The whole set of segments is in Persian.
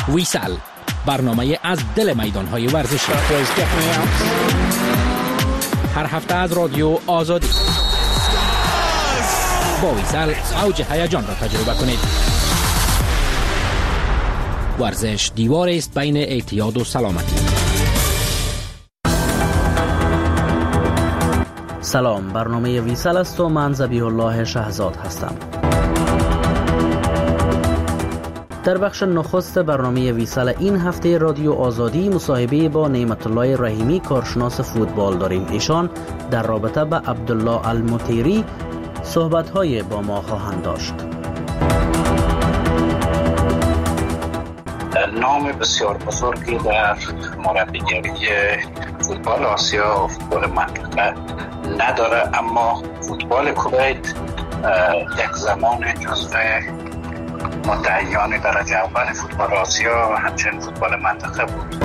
ویسال، برنامه از دل میدان‌های ورزشی. هر هفته از رادیو آزادی. با ویسال اوج هیجان را تجربه کنید. ورزش دیوار است بین اعتیاد و سلامتی. سلام، برنامه ویسال است و من ذبیح الله شهزاد هستم. در بخش نخست برنامه ویسال این هفته رادیو آزادی مصاحبه با نعمت الله رحیمی کارشناس فوتبال داریم. ایشان در رابطه با عبدالله المطیری صحبت‌های با ما خواهند داشت. نام بسیار بزرگی در مربیگری فوتبال آسیا و فوتبال منطقه نداره، اما فوتبال کویت یک زمان جزو مدعیان درجه اول فوتبال آسیا و همچنین فوتبال منطقه بود.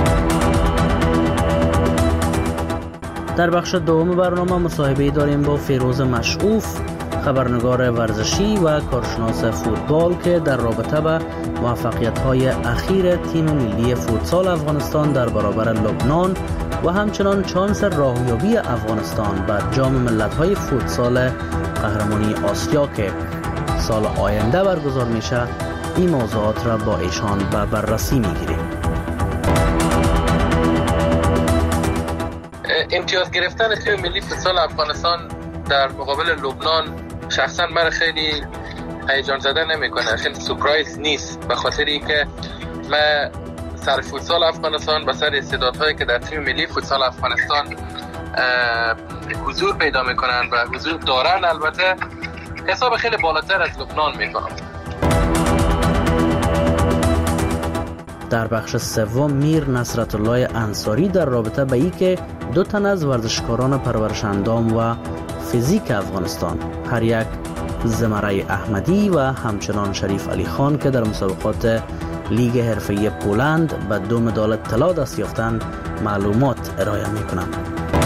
در بخش دوم برنامه مصاحبه داریم با فیروز مشعوف، خبرنگار ورزشی و کارشناس فوتبال که در رابطه با موفقیت‌های اخیر تیم ملی فوتسال افغانستان در برابر لبنان و همچنان شانس راهیابی افغانستان بر جام ملت‌های فوتسال قهرمانی آسیا که سال آینده برگزار میشه، این موضوعات را با ایشان به بررسی میگیریم. امتیاز گرفتن تیم ملی فوتسال افغانستان در مقابل لبنان شخصا من خیلی هیجان زده نمیکنه، خیلی سورپرایز نیست، به خاطر اینکه من سر فوتسال افغانستان و سر استعدادهایی که در تیم ملی فوتسال افغانستان حضور پیدا میکنن و حضور دارن البته حساب خیلی بالاتر از لبنان میکنم. در بخش سوم میر نصرت الله انصاری در رابطه با اینکه دو تن از ورزشکاران پرورش اندام و فیزیک افغانستان، هر یک زمره احمدی و همچنان شریف علی خان که در مسابقات لیگ حرفه‌ای پولند به 2 مدال طلا دست یافتند، معلومات ارائه میکنند.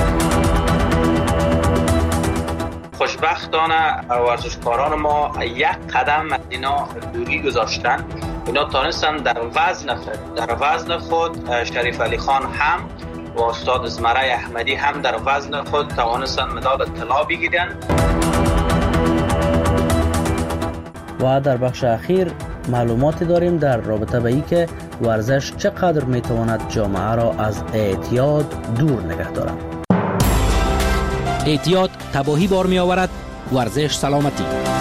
خوشبختانه ورزشکاران ما یک قدم از اینا دوری گذاشتن. اینا تانستن در وزن خود شریف علی خان هم و استاد زمره احمدی هم در وزن خود توانستن مدال طلا بگیرن. و در بخش اخیر معلوماتی داریم در رابطه با اینکه ورزش چقدر میتواند جامعه را از اعتیاد دور نگه دارد. اعتیاد تباهی بار می آورد، ورزش سلامتی.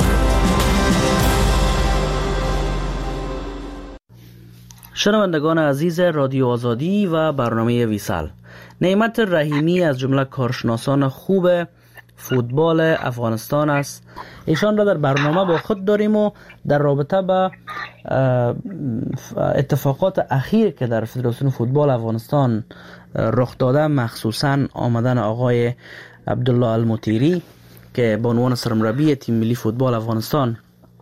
شنوندگان عزیز رادیو آزادی و برنامه ویسال، نعمت رحیمی از جمله کارشناسان خوب فوتبال افغانستان است. ایشان را در برنامه با خود داریم و در رابطه با اتفاقات اخیر که در فدراسیون فوتبال افغانستان رخ داده، مخصوصا آمدن آقای عبدالله المطیری که به عنوان سرمربی تیم ملی فوتبال افغانستان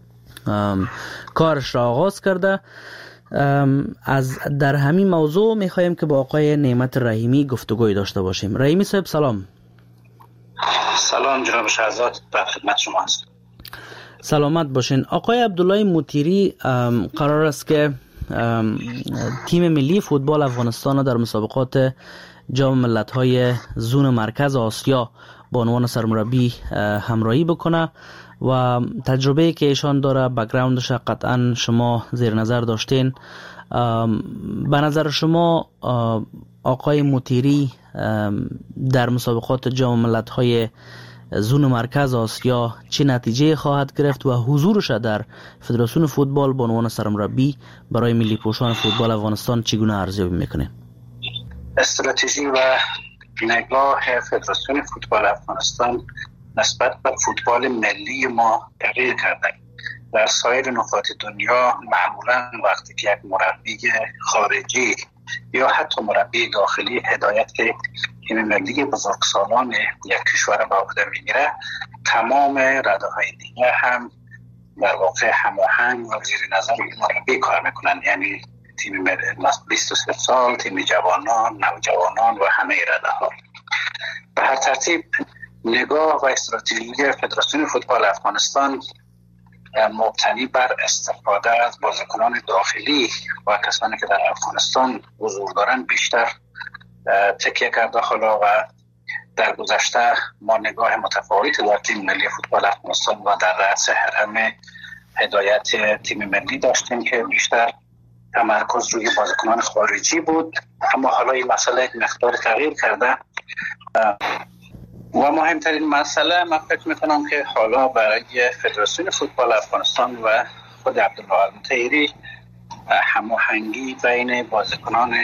کارش را آغاز کرده، از در همین موضوع میخوایم که با آقای نعمت رحیمی گفتگوی داشته باشیم. رحیمی صاحب سلام. سلام جناب شهزاد، در خدمت شما هستم. سلامت باشین. آقای عبدالله مطیری قرار است که تیم ملی فوتبال افغانستان در مسابقات جام ملت‌های زون مرکز آسیا با عنوان سرمربی همراهی بکنه و تجربه‌ای که ایشان داره، بک‌گراندش قطعا شما زیر نظر داشتین. به نظر شما آقای مطیری در مسابقات جام ملت‌های زون مرکز آسیا چه نتیجه خواهد گرفت و حضورش در فدراسیون فوتبال به عنوان سرمربی برای ملی پوشان فوتبال افغانستان چگونه ارزیابی میکنه؟ استراتژی و نگاه فدراسیون فوتبال افغانستان نسبت به فوتبال ملی ما تغییر کرده. در سایر نقاط دنیا معمولا وقتی که یک مربی خارجی یا حتی مربی داخلی هدایت که تیم ملی بزرگسالان یک کشور به عهده میگیره، تمام رده‌های دیگه هم در واقع هماهنگ و زیر نظر مربی کار میکنن، یعنی تیم ملی 23 سال، تیم جوانان، نوجوانان و همه رده‌ها. به هر ترتیب نگاه و استراتژی فدراسیون فوتبال افغانستان مبتنی بر استفاده از بازیکنان داخلی و کسانی که در افغانستان حضور دارند بیشتر تکیه کرده. حالا و در گذشته ما نگاه متفاوتی در تیم ملی فوتبال افغانستان و در رأس هرم هدایت تیم ملی داشتیم که بیشتر تمرکز روی بازیکنان خارجی بود، اما حالا این مسئله یک مقدار تغییر کرده و مهمترین مسئله من فکر میکنم که حالا برای فدراسیون فوتبال افغانستان و خود عبدالله المطیری هماهنگی بین بازیکنان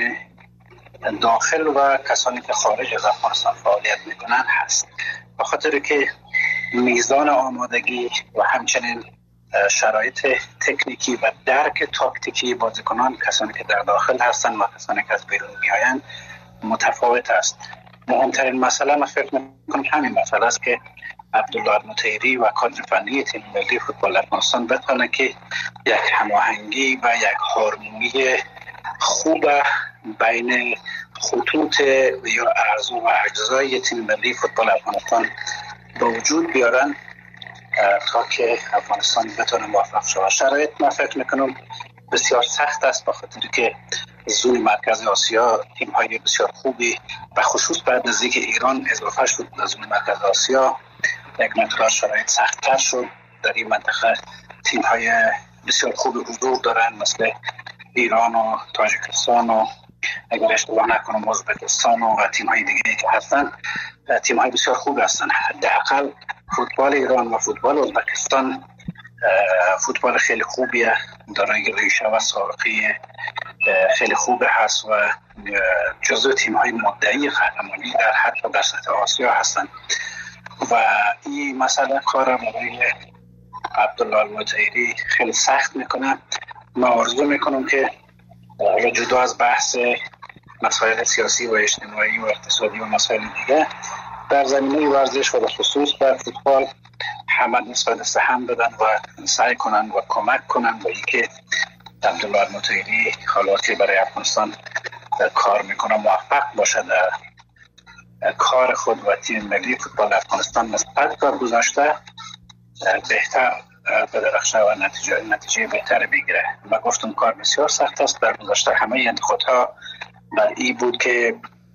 داخل و کسانی که خارج از افغانستان فعالیت میکنن هست، به خاطر که میزان آمادگی و همچنین شرایط تکنیکی و درک تاکتیکی بازیکنان کسانی که در داخل هستن و کسانی که از بیرون میآیند متفاوت است. مهمترین مسئله من فکر میکنم همین مسئله است که عبدالله المطیری و کادر فنی تیم ملی فوتبال افغانستان بتونه که یک هماهنگی و یک هارمونی خوب بین خطوط یا اعضا و اجزای تیم ملی فوتبال افغانستان به وجود بیارن تا که افغانستان بتونه موفق شود. شرایط من فکر میکنم بسیار سخت است، به خاطر که زون مرکز آسیا تیم های بسیار خوبی و خصوص بعد از اینکه ایران اضافه شد به زون مرکز آسیا یک مقدار شرایط سخت‌تر شد. در این منطقه تیم های بسیار خوبی حضور دارن مثل ایران و تاجیکستان و اگر اشتباه نکنم ازبکستان و تیم های دیگه که هستن تیم های بسیار خوب هستن. حداقل فوتبال ایران و فوتبال ازبکستان فوتبال خیلی خوبیه، دارای ریشه و سابقه خیلی خوب هست و جزو تیم های مدعی قهرمانی در حتی در سطح آسیا هستن و این مسئله کار برای عبدالله المطیری خیلی سخت میکنه. من آرزو میکنم که جدا از بحث مسائل سیاسی و اجتماعی و اقتصادی و مسائل دیگه در زمینه ورزش و به خصوص در فوتبال همه دست هم بدن و سعی کنن و کمک کنن به اینکه عبدالله المطیری حالات که برای افغانستان کار میکنه موفق باشه در کار خود و تیم ملی فوتبال افغانستان نسبت به گذشته بهتر بدرخشه و نتیجه بهتر بگیره. من گفتم کار بسیار سخت است. در گذشته همه انتخابات بر این بود که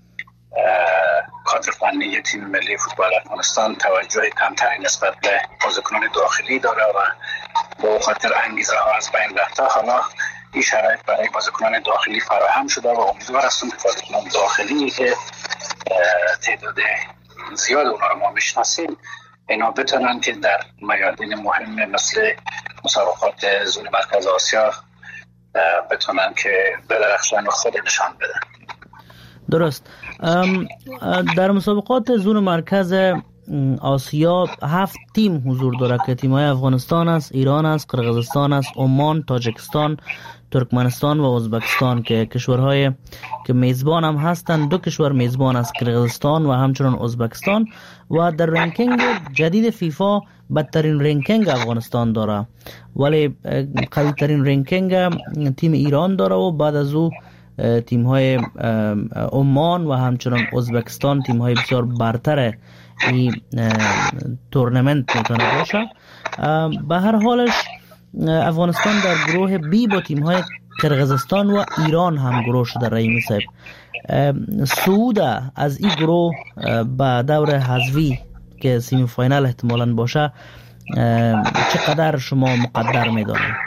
کادر فنی تیم ملی فوتبال افغانستان توجه کمتری نسبت به بازیکنان داخلی داره و با خاطر انگیزه ها از بین رفته. حالا این شرایط برای بازیکنان داخلی فراهم شده و امیدوار هستم که بازیکنان داخلی که تعداد زیاد اونا رو ما میشناسیم اینا بتونن که در میادین مهم مثل مسابقات زون مرکز آسیا بتونن که بدرخشن و خود نشان بدن. درست. در مسابقات زون مرکز آسیا 7 تیم حضور داره که تیم‌های افغانستان است، ایران است، قرقیزستان است، عمان، تاجیکستان، ترکمنستان و ازبکستان که کشورهای که میزبان هم هستند. 2 کشور میزبان است، قرقیزستان و همچنان ازبکستان. و در رنکینگ جدید فیفا بدترین رنکینگ افغانستان داره، ولی قوی ترین رنکینگ تیم ایران داره و بعد از او تیم های عمان و همچنان ازبکستان تیم های بسیار برتر این تورنمنت میتونه باشه. به هر حالش افغانستان در گروه بی با تیم های قرقیزستان و ایران هم گروه شده. رحیمی صاحب، صعود از این گروه به دور حذفی که سیمی فاینال احتمالاً باشه چقدر شما مقدر میدانید؟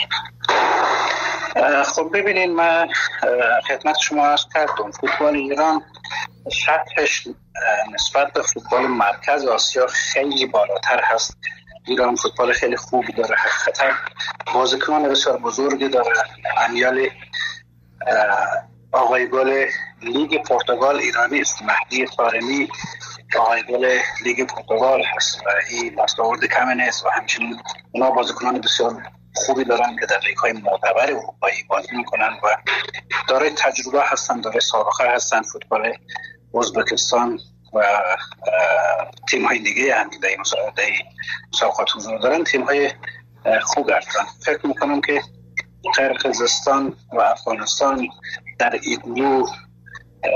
خب ببینید، من خدمت شما عرض کردم فوتبال ایران سطحش نسبت به فوتبال مرکز آسیا خیلی بالاتر هست. ایران فوتبال خیلی خوبی داره، حقیقتا بازیکنان بسیار بزرگی داره. امیال آقای گل لیگ پرتغال ایرانی است، مهدی طارمی آقای گل لیگ پرتغال هست و این دستاورد کمی نیست و همچنین اونا بازیکنان بسیار خوبی دارن که در لیگ‌های معتبر اروپایی بازی میکنن و دارای تجربه هستن، دارای سابقه هستن. فوتبال ازبکستان و تیم‌های دیگه هم که در این مسابقات حضور دارن تیم‌های خوب هستن. فکر میکنم که قرقیزستان و افغانستان در این گروه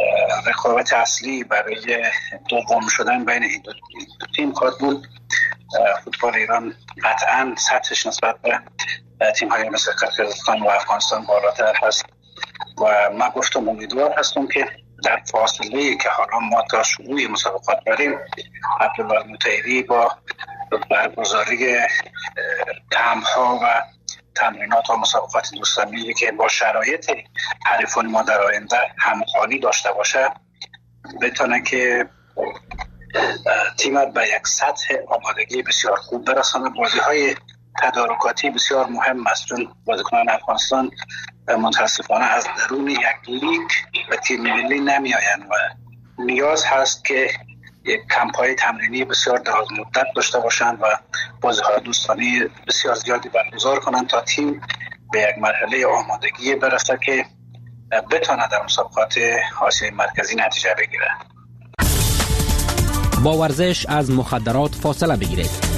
رقابت اصلی برای دوم شدن بین این دو تیم خواهد بود فوتبال ایران قطعا سطحش نسبت به تیم‌های مثل قرقیزستان و افغانستان بالاتر هست و من گفتم امیدوار هستم که در فاصله که حالا ما تا شروع مسابقات بریم عبدالله مطیری با برگزاری کمپ‌ها و تمرینات و مسابقات دوستانه‌ای که با شرایط حریفان ما در آینده همخوانی داشته باشه بتونه که تیم به یک سطح آمادگی بسیار خوب برسانه. بازی‌های تدارکاتی بسیار مهم است چون بازیکنان افغانستان متاسفانه از درون یک لیگ به تیم ملی نمی آیند و نیاز هست که یک کمپ‌های تمرینی بسیار دراز مدت داشته باشند و بازی‌های دوستانه بسیار زیادی برگزار کنند تا تیم به یک مرحله آمادگی برسه که بتونه در مسابقات آسیای مرکزی نتیجه بگیره. با ورزش از مخدرات فاصله بگیرید.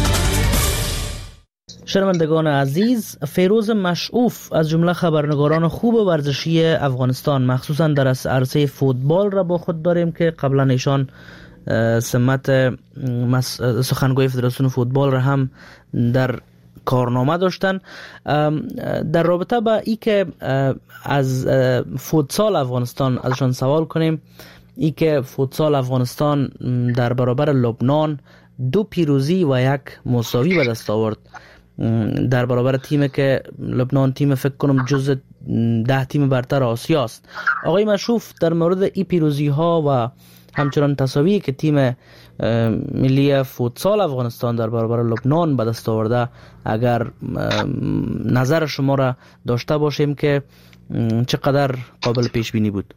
شنوندگان عزیز، فیروز مشعوف از جمله خبرنگاران خوب ورزشی افغانستان مخصوصا در عرصه فوتبال را با خود داریم که قبلا ایشان سمت سخنگوی فدراسیون فوتبال را هم در کارنامه داشتن. در رابطه با ای که از فوتسال افغانستان ازشان سوال کنیم، ای که فوتسال افغانستان در برابر لبنان 2 پیروزی و 1 مساوی به دست آورد در برابر تیمی که لبنان تیم فکر کنم جز 10 تیم برتر آسیا است. آقای مشروف، در مورد این پیروزی ها و همچنان تساوی که تیم ملی فوتسال افغانستان در برابر لبنان به دست آورده اگر نظر شما را داشته باشیم که چقدر قابل پیش بینی بود؟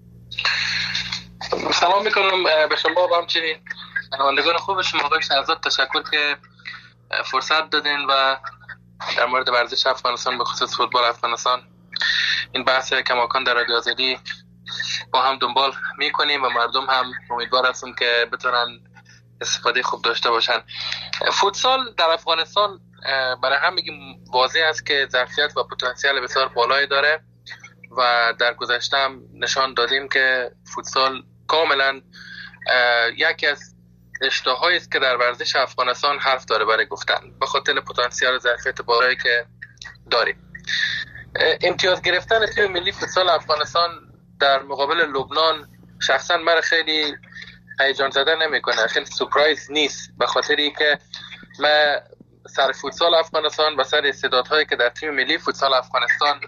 سلام میکنم به شما و همچنین شنوندگان خوب شما. آقای شهرزاد تشکر که فرصت دادین و در مورد ورزش افغانستان به خصوص فوتبال افغانستان این بحث کماکان در رادیو آزادی با هم دنبال میکنیم و مردم هم امیدوار هستم که بتونن استفاده خوب داشته باشن. فوتسال در افغانستان برای هم میگیم واضح است که ظرفیت و پتانسیل بسیار بالایی داره و در گذشته هم نشان دادیم که فوتسال کاملا یکی از رشته‌هایی است که در ورزش افغانستان حرف داره برای گفتن به خاطر پتانسیل و ظرفیت بالایی که داریم. امتیاز گرفتن تیم ملی فوتسال افغانستان در مقابل لبنان شخصا من خیلی هیجان زده نمیکنه، خیلی سورپرایز نیست به خاطری که من سر فوتسال افغانستان و سر استعدادهایی که در تیم ملی فوتسال افغانستان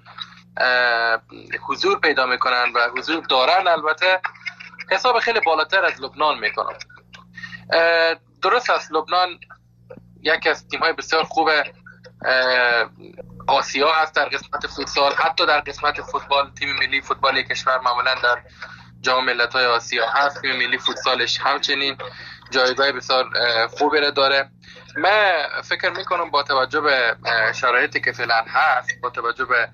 حضور پیدا میکنن و حضور دارن البته حساب خیلی بالاتر از لبنان میکنم. درست است لبنان یکی از تیم‌های بسیار خوب آسیا هست در قسمت فوتسال، حتی در قسمت فوتبال تیم ملی فوتبال کشور معمولا در جام ملت‌های آسیا هست. تیم ملی فوتسالش همچنین جایگاه بسیار خوبی را داره. من فکر میکنم با توجه به شرایطی که فعلا هست، با توجه به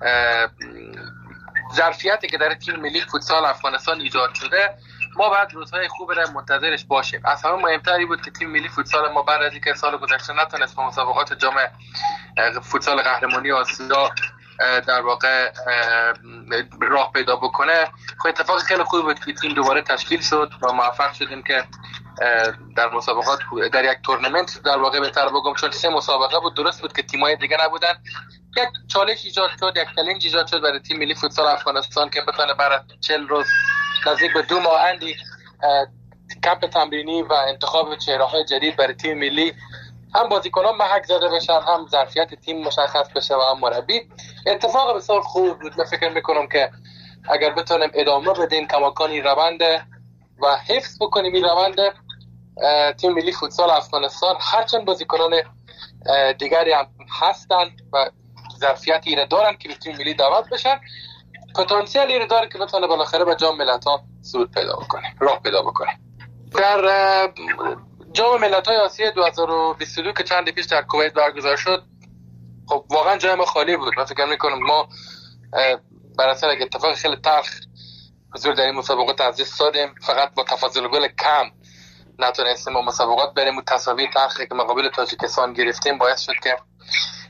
ظرفیتی که در تیم ملی فوتسال افغانستان ایجاد شده، ما بعد روزهای خوب را منتظرش باشیم. از همه مهمتری بود که تیم ملی فوتسال ما بعد از اینکه سال گذشته نتونست به مسابقات جام فوتسال قهرمانی آسیا در واقع راه پیدا بکنه، خب اتفاق خیلی خوبی بود که تیم دوباره تشکیل شد و موفق شدیم که در مسابقات در یک تورنمنت در واقع بهتر بگم چون 3 مسابقه بود، درست بود که تیم‌های دیگه نبودن، یک چالش ایجاد شد، یک چالش ایجاد شد برای تیم ملی فوتسال افغانستان که بتونه برای 40 روز نزدیک به 2 ماه اندی کمپ تمرینی و انتخاب چهره‌های جدید برای تیم ملی هم بازیکنان محک زده بشن، هم ظرفیت تیم مشخص بشه و هم مربی. اتفاق بسیار خوب بود. من فکر میکنم که اگر بتونیم ادامه بدیم کماکان این روند و حفظ بکنیم این روند، تیم ملی فوتسال افغانستان هرچند بازیکنان دیگری هم هستن و ظرفیتی را دارن که به تیم ملی دعوت بشن، پتانسیلی را داره که بتونه بالاخره به جام ملت‌ها صعود پیدا بکنه، راه پیدا بکنه. در جام ملت‌های آسیا 2022 که چند پیش در کویت برگزار شد، خب واقعا جای ما خالی بود. من فکر می‌کنم ما بر اثر یک اتفاق خیلی تلخ حضور در این مسابقات از دست دادیم، فقط با تفاضل گل کم نتونستیم با مسابقات بریم و تساوی تلخی که مقابل تاجیکستان گرفتیم باعث شد که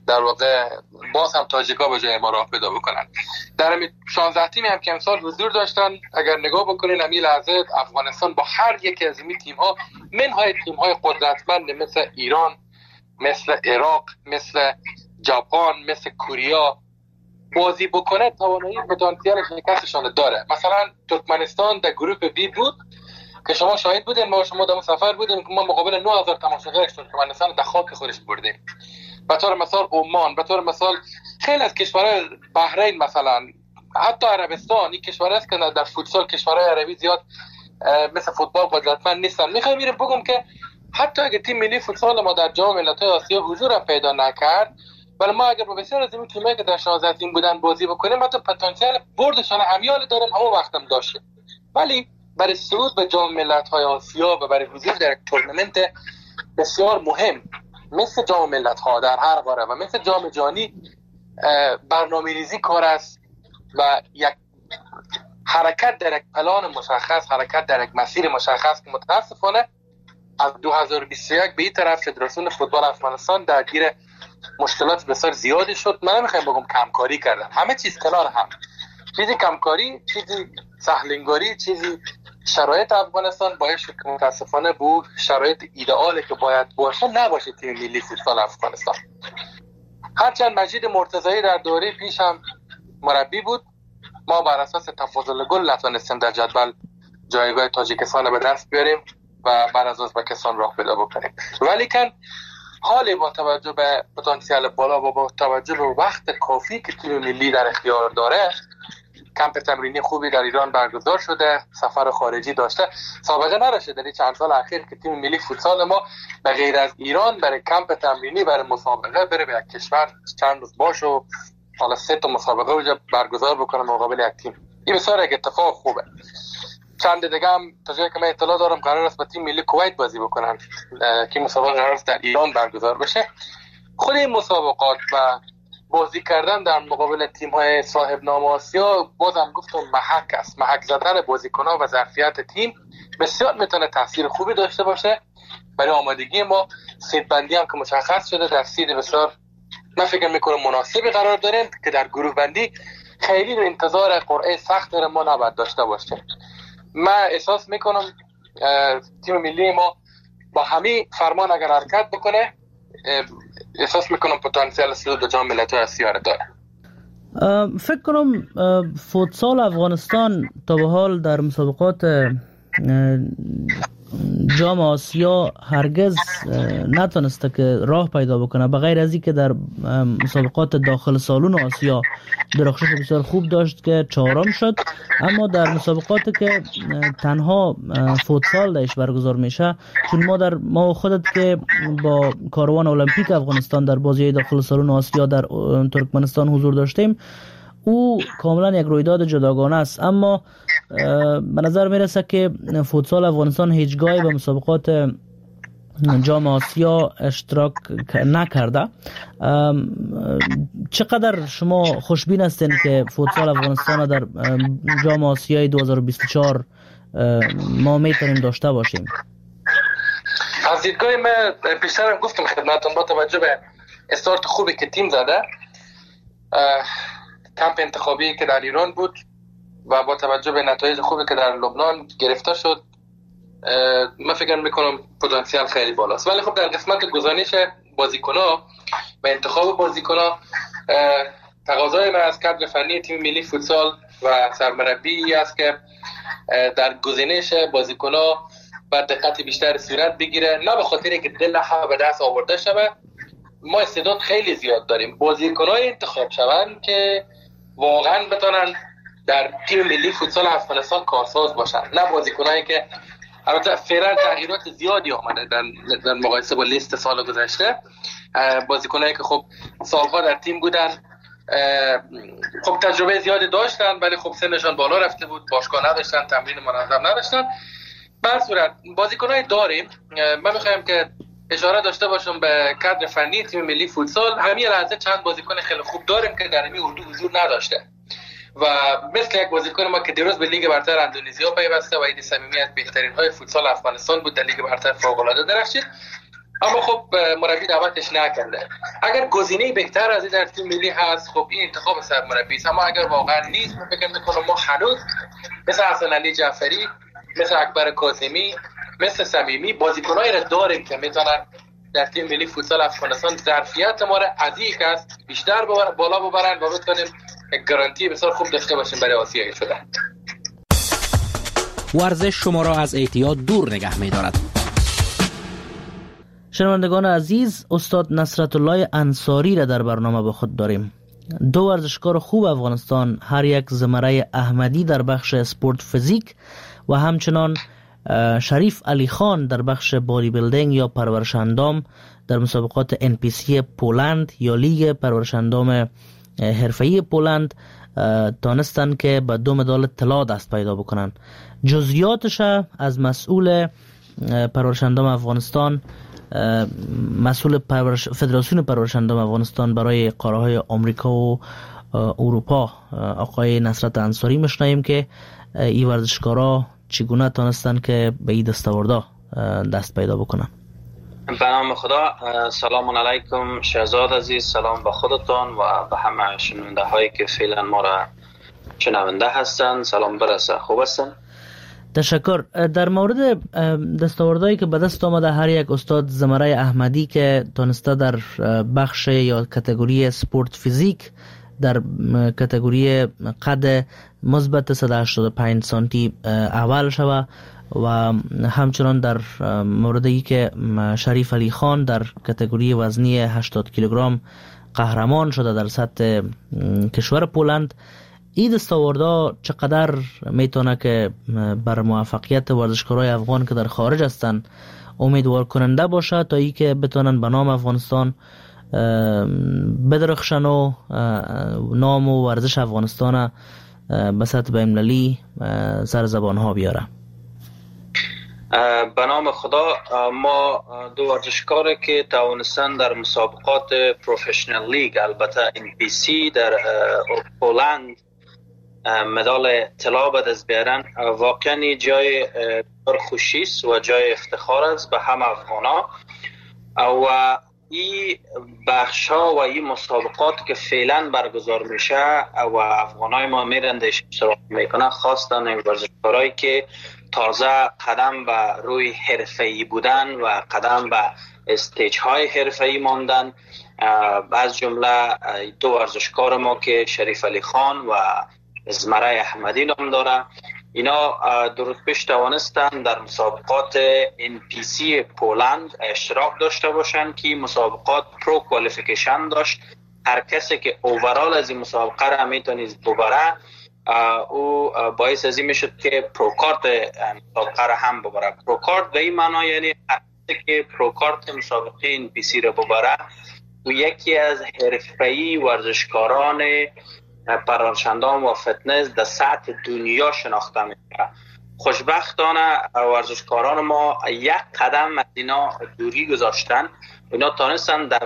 در واقع باز هم تاجیکا به جای ما راه پیدا بکنن. در 16 تیمی هم که امسال حضور داشتن، اگر نگاه بکنین همین لحظه افغانستان با هر یک از این تیم‌ها منهای تیم‌های قدرتمند مثل ایران، مثل عراق، مثل ژاپن، مثل کره بازی بکنه توانایی پتانسیل شکستشان داره. مثلا ترکمنستان در گروه بی بود که شما شاهد بودین، ما شما در سفر بودیم که ما مقابل 9000 تماشاگر ترکمنستان در خاک خودش بردیم. به طور مثال عمان، به طور مثال خیلی از کشورهای بحرین، مثلا حتی عربستان، این کشورهایی است که در فوتسال کشورهای عربی زیاد مثل فوتبال قدرتمند نیستن. میخوام میرم بگم که حتی اگه تیم ملی فوتسال ما در جام ملت‌های آسیا حضور پیدا نکرد، ولی ما اگر با بسیار از این تیمایی که در 16 تیم بودن بازی بکنیم، حتی پتانسیل بردشان امیال دارن، همون وقتم داشته. ولی برای صعود به جام ملت‌های آسیا و برای حضور در تورنمنت بسیار مهم مثل جام ملت‌ها در هر قاره و مثل جام جهانی برنامه‌ریزی کار است و یک حرکت در یک پلان مشخص، حرکت در یک مسیر مشخص که متاسفانه از 2021 به این طرف فدراسیون فوتبال افغانستان درگیر مشکلات بسیار زیادی شد. من نمیخوام بگم کمکاری کردن، همه چیز کنار هم، چیزی کمکاری، چیزی سهلنگاری، چیزی شرایط افغانستان باید شد که متاسفانه بود شرایط ایدئالی که باید باشه نباشه تیم ملی فوتبال افغانستان. هرچند مجید مرتضایی در دوره پیش هم مربی بود، ما بر اساس تفاضل گل نتونستیم در جدول جایگاه تاجیکستان به دست بیاریم و بعد از ازبکستان راه پیدا بکنیم. ولی که حالی با توجه به پتانسیل بالا و با توجه به وقت کافی که تیم ملی در اختیار داره، کمپ تمرینی خوبی در ایران برگزار شده، سفر خارجی داشته. سابقه نداشته در این چند سال اخیر که تیم ملی فوتسال ما به غیر از ایران برای کمپ تمرینی، برای مسابقه بره به یک کشور چند روز باشه و حالا 3 تا مسابقه اونجا برگزار بکنه مقابل یک تیم. این بسیار یک اتفاق خوبه. چند دیگه هم تا جایی که من اطلاع دارم قرار است با تیم ملی کویت بازی بکنن که مسابقه قرار است در ایران برگزار بشه. خود این مسابقات و بازی کردن در مقابل تیم‌های صاحب نام آسیا بازم گفتم محک است. محک زدن بازیکن‌ها و ظرفیت تیم بسیار میتونه تاثیر خوبی داشته باشه برای آمادگی ما. سید بندی هم که مشخص شده در سید بسیار من فکر میکنم مناسبی قرار داریم که در گروه بندی خیلی انتظار قرعه سخت داره ما نباید داشته باشه. من احساس میکنم تیم ملی ما با همین فرمان اگر حرکت بکنه احساس میکنم پتانسیل صعود به جام ملت‌های آسیا داره. فکر کنم فوتسال افغانستان تا به حال در مسابقات جام آسیا هرگز نتونسته که راه پیدا بکنه، بغیر از اینکه در مسابقات داخل سالن آسیا درخشش بسیار خوب داشت که 4م شد، اما در مسابقاتی که تنها فوتسال درش برگزار میشه، چون ما خودت که با کاروان المپیک افغانستان در بازی داخل سالن آسیا در ترکمنستان حضور داشتیم، او کاملا یک رویداد جداگانه است. اما به نظر میرسه که فوتسال افغانستان هیچگاهی به مسابقات جام آسیا اشتراک نکرده. چقدر شما خوشبین هستین که فوتسال افغانستان در جام آسیای 2024 ما میتونیم داشته باشیم؟ از دیدگاه من پیشترم گفتم خدمتتون، با توجه به استارت خوبی که تیم زده، کمپ انتخابی که در ایران بود و با توجه به نتایج خوبی که در لبنان گرفته شد، من فکر میکنم پتانسیل خیلی بالاست. ولی خب در قسمت گزینش بازیکن‌ها و انتخاب بازیکن‌ها تقاضای من از کادر فنی تیم ملی فوتسال و سرمربی است که در گزینش بازیکن‌ها با دقت بیشتر صورت بگیره، نه به خاطر اینکه دل همه به دست آورده شود. ما استعداد خیلی زیاد داریم، بازیکن‌های انتخاب شوند که واقعا بتونن در تیم ملی فوتسال افغانستان کارساز باشن، نه بازیکنایی که البته فعلا تغییرات زیادی آمده در مقایسه با لیست سال گذشته. بازیکنایی که خب سالها در تیم بودن، خب تجربه زیادی داشتن، ولی خب سنشان بالا رفته بود، باشگاه نداشتن، تمرین منظم نداشتن. به هر صورت بازیکنایی داریم. من میخوایم که اشاره داشته باشم به کادر فنی تیم ملی فوتسال. همین لحظه چند بازیکن خیلی خوب داریم که در این اردو حضور نداشته و مثل یک بازیکن ما که دیروز به لیگ برتر اندونزیا پیوسته و عید صمیمی از بهترین های فوتسال افغانستان بود، در لیگ برتر فوق العاده درخشید. اما خب مربی دعوتش نکرده. اگر گزینه بهتر از این در تیم ملی هست، خب این انتخاب سرمربی است. اما اگر واقعا نیست، من فکر میکنم ما هنوز مثل حسن علی جعفری، مثل اکبر کاظمی، مثل صمیمی بازیکنایی را داریم که میتونن در تیم ملی فوتسال افغانستان ظرفیت ما را از یک است بیشتر بالا ببرن و بتونیم یک گارانتی بسیار خوب داشته باشیم برای آسیایی شدن. ورزش شما را از اعتیاد دور نگه می‌دارد. شنوندگان عزیز، استاد نصرت الله انصاری را در برنامه با خود داریم. دو ورزشکار خوب افغانستان، هر یک زمره احمدی در بخش اسپورت فیزیک و همچنان شریف علی خان در بخش بادی بیلدینگ یا پرورش اندام در مسابقات NPC پولند یا لیگ پرورش اندام حرفه‌ای پولند تانستن که به 2 مدال طلا دست پیدا بکنن. جزئیاتش از مسئول پرورش اندام افغانستان، مسئول فدراسیون پرورش اندام افغانستان برای قاره‌های آمریکا و اروپا، آقای نصرت انصاری میشنویم که این ورزشکارا چگونه تانستن که به این دستاوردا دست پیدا بکنن. به نام خدا. سلام علیکم شهزاد عزیز، سلام به خودتان و به همه شنونده هایی که فعلا ما را شنونده هستند. سلام برسه. خوب هستن؟ تشکر. در مورد دستاوردهایی که به دست آمده هر یک استاد زمره احمدی که تانسته در بخش یا کاتگوری سپورت فیزیک در کاتگوری قد مثبت 185 سانتی اول شوه و همچنان در موردی که شریف علی خان در کاتگوری وزنی 80 کیلوگرم قهرمان شده در سطح کشور پولند. این دستاوردها چقدر میتونه که بر موفقیت ورزشکارای افغان که در خارج هستن امیدوار کننده باشه تا ای که بتونن به نام افغانستان بدرخشن و نام و ورزش افغانستان به سطح بین‌المللی سر زبان ها بیاره؟ به نام خدا. ما دو ورزشکاری که توانستن در مسابقات پروفشنال لیگ، البته NPC در پولند مدال طلا به دست بیارن، واقعا جای خوشی است و جای افتخار است به همه افغانا. و این بخش ها و این مسابقات که فعلا برگزار میشه و افغانای ما میرندش اشتراک میکنن، خواستن ورزشکارایی که تازه قدم به روی حرفه‌ای بودن و قدم به استیج های حرفه‌ای ماندن، از جمله دو ورزشکار ما که شریف علی خان و زمره احمدی نام داره، اینا درست پیش توانستن در مسابقات NPC پولند اشتراک داشته باشند که مسابقات پرو کوالیفیکیشن داشت. هر کسی که اوورال از این مسابقه را میتونید ببره، او باعث از این میشد که پروکارت مسابقه را هم ببره. پروکارت به این معنی یعنی هر کسی که پروکارت مسابقه NPC را ببره، او یکی از حرفه‌ای ورزشکاران پرورشندان و فتنس در سطح دنیا شناخته میشه. خوشبختانه ورزشکاران ما یک قدم از اینا دوری گذاشتن. اینا تانستن در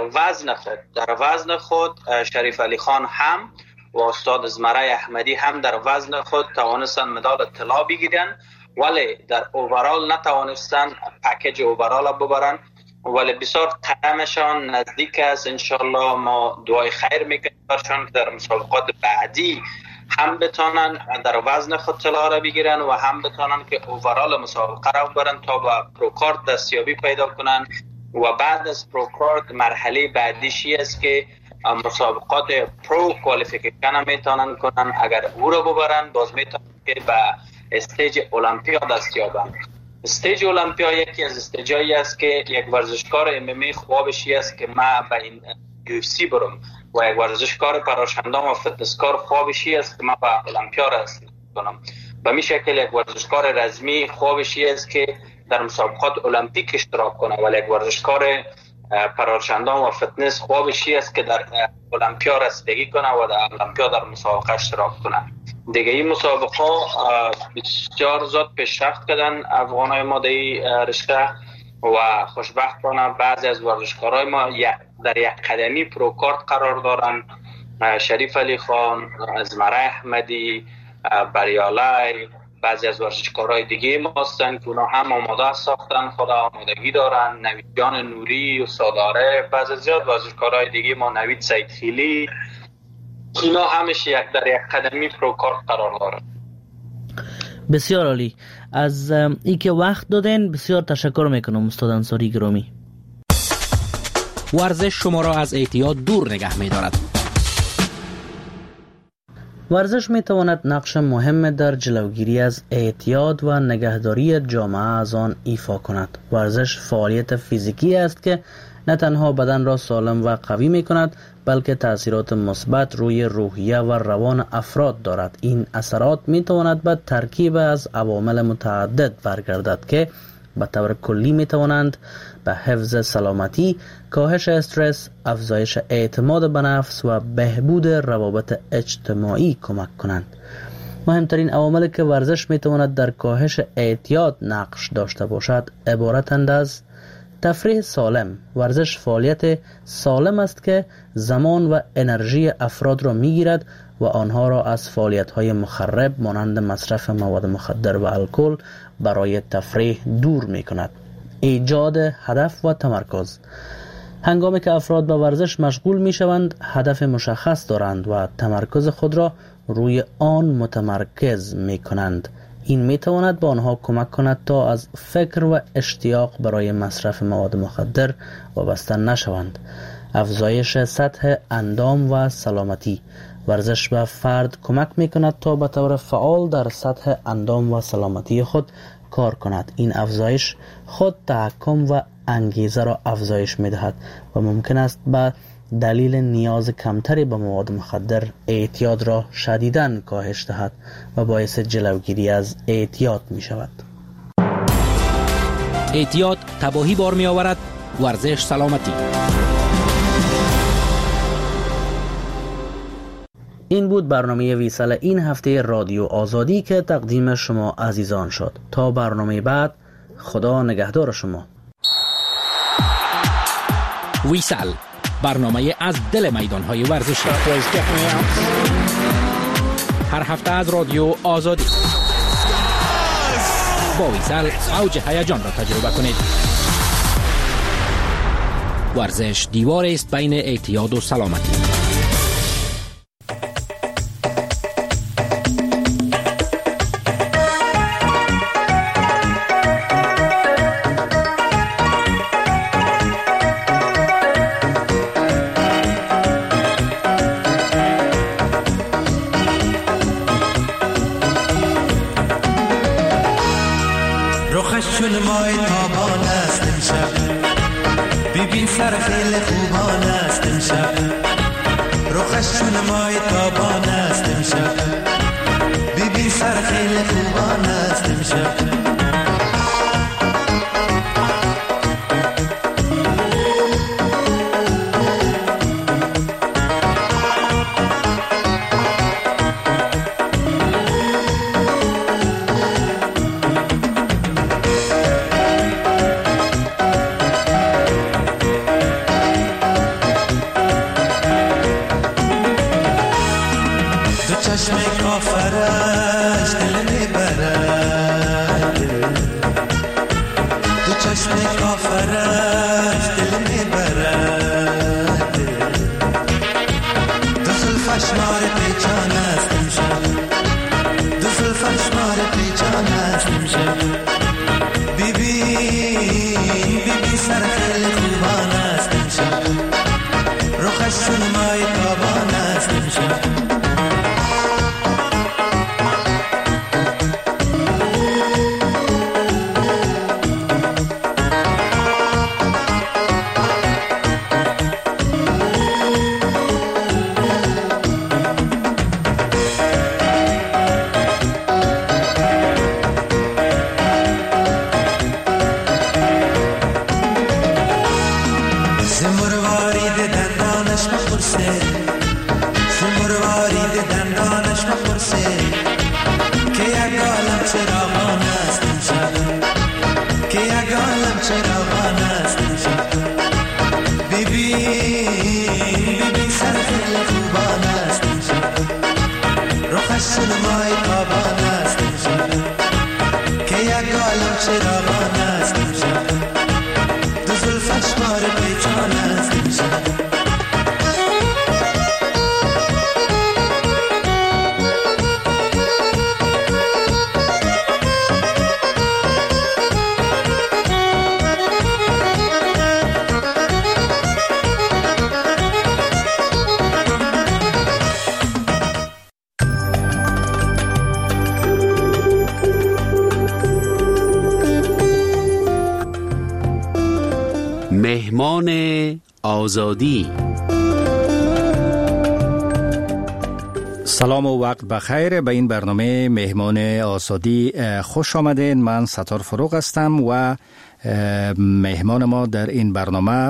وزن خود شریف علی خان هم و استاد زمره احمدی هم در وزن خود توانستن مدال طلا بگیرن، ولی در اوورال نتوانستن پکیج اوورال ببرن، ولی بسیار قدمشان نزدیک است. انشالله ما دعای خیر میکنیم برشان که در مسابقات بعدی هم بتانن در وزن خود طلا را بگیرن و هم بتانن که اوورال مسابقه را ببرن تا با پروکارت دستیابی پیدا کنن. و بعد از پروکارت مرحله بعدیشی است که مسابقات پرو کوالیفیکیشن میتونن کنن. اگر او را ببرن باز میتونن که به استیج المپیا دستیابن. استیج المپیا یکی از استیجایی است که یک ورزشکار MMA خوابشی است که ما به این UFC برم و یک ورزشکار پرورشندان و فتنسکار خوابشی است که ما به المپیا رسیدم کنم. به می شکل یک ورزشکار رزمی خوابشی است که در مسابقات المپیک اشتراک کنه، ولی یک ورزشکار پرورشندان و فتنس خوابشی است که در المپیا رسیدگی کنه و در المپیا در مسابقه اشتراک کنه. دیگه این مسابقه بسیار زیاد پیشرفت کردن افغانای ما در رشته و خوشبختانه بعضی از ورزشکارای ما در یک قدمی پروکارت قرار دارن. شریف علی خان، زمره احمدی، بریالای، بعضی از ورزشکارهای دیگه ما هستن که اونا هم آماده ساختن، خدا آمادگی دارن. نوید جان نوری، استاد عارف، بعضی زیاد ورزشکارهای دیگه ما، نوید سیدخیلی، اینا همش یک در یک قدمی پروکارت قرار دارن. بسیار عالی. از ای که وقت دادن بسیار تشکر میکنم استاد انصاری گرامی. ورزش شما را از اعتیاد دور نگه می‌دارد. ورزش میتواند نقش مهم در جلوگیری از اعتیاد و نگهداری جامعه از آن ایفا کند. ورزش فعالیت فیزیکی است که نه تنها بدن را سالم و قوی می کند بلکه تأثیرات مثبت روی روحیه و روان افراد دارد. این اثرات می تواند به ترکیب از عوامل متعدد برگردد که به طور کلی می توانند به حفظ سلامتی، کاهش استرس، افزایش اعتماد به نفس و بهبود روابط اجتماعی کمک کنند. مهمترین عواملی که ورزش می تواند در کاهش اعتیاد نقش داشته باشد عبارتند از تفریح سالم. ورزش فعالیت سالم است که زمان و انرژی افراد را می گیرد و آنها را از فعالیت‌های مخرب مانند مصرف مواد مخدر و الکل برای تفریح دور می کند. ایجاد هدف و تمرکز. هنگامی که افراد به ورزش مشغول می شوند هدف مشخص دارند و تمرکز خود را روی آن متمرکز می کنند. این می تواند به آنها کمک کند تا از فکر و اشتیاق برای مصرف مواد مخدر وابسته نشوند. افزایش سطح اندام و سلامتی. ورزش به فرد کمک می کند تا به طور فعال در سطح اندام و سلامتی خود کار کند. این افزایش خود تحکم و انگیزه را افزایش می دهد و ممکن است به دلیل نیاز کمتری به مواد مخدر اعتیاد را شدیداً کاهش دهد و باعث جلوگیری از اعتیاد می شود. اعتیاد تباهی بار می آورد، ورزش سلامتی. این بود برنامه ویسال این هفته رادیو آزادی که تقدیم شما عزیزان شد. تا برنامه بعد، خدا نگهدار شما. ویسال، برنامه از دل میدان‌های ورزشی. هر هفته از رادیو آزادی. با ویسال اوج هیجان را تجربه کنید. ورزش دیوار است بین اعتیاد و سلامتی. Cinema, مهمان آزادی. سلام و وقت بخیر به این برنامه مهمان آزادی خوش آمدین. من ستار فروغ هستم و مهمان ما در این برنامه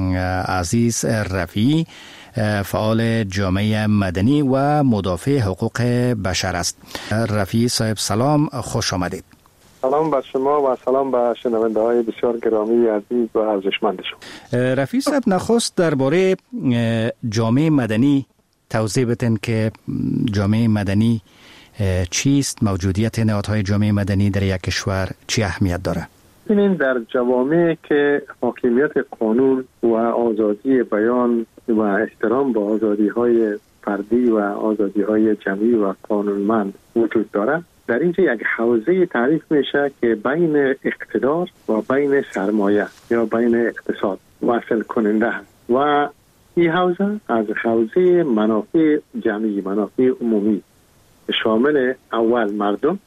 عزیز رفیعی، فعال جامعه مدنی و مدافع حقوق بشر است. رفیعی صاحب سلام، خوش آمدید. سلام بر شما و سلام به شنونده های بسیار گرامی عزیز و ارزشمند شما. رفیع صاحب، نخست درباره جامعه مدنی توضیح بدین که جامعه مدنی چیست؟ موجودیت نهادهای جامعه مدنی در یک کشور چی اهمیت داره؟ ببینید، در جوامعی که حاکمیت قانون و آزادی بیان و احترام به آزادی‌های فردی و آزادی‌های جمعی و قانونمند وجود داره، در اینجا یک حوزه تعریف میشه که بین اقتدار و بین سرمایه یا بین اقتصاد وصل کننده است و این حوزه از حوزه منافع جمعی، منافع عمومی شامل اول مردم،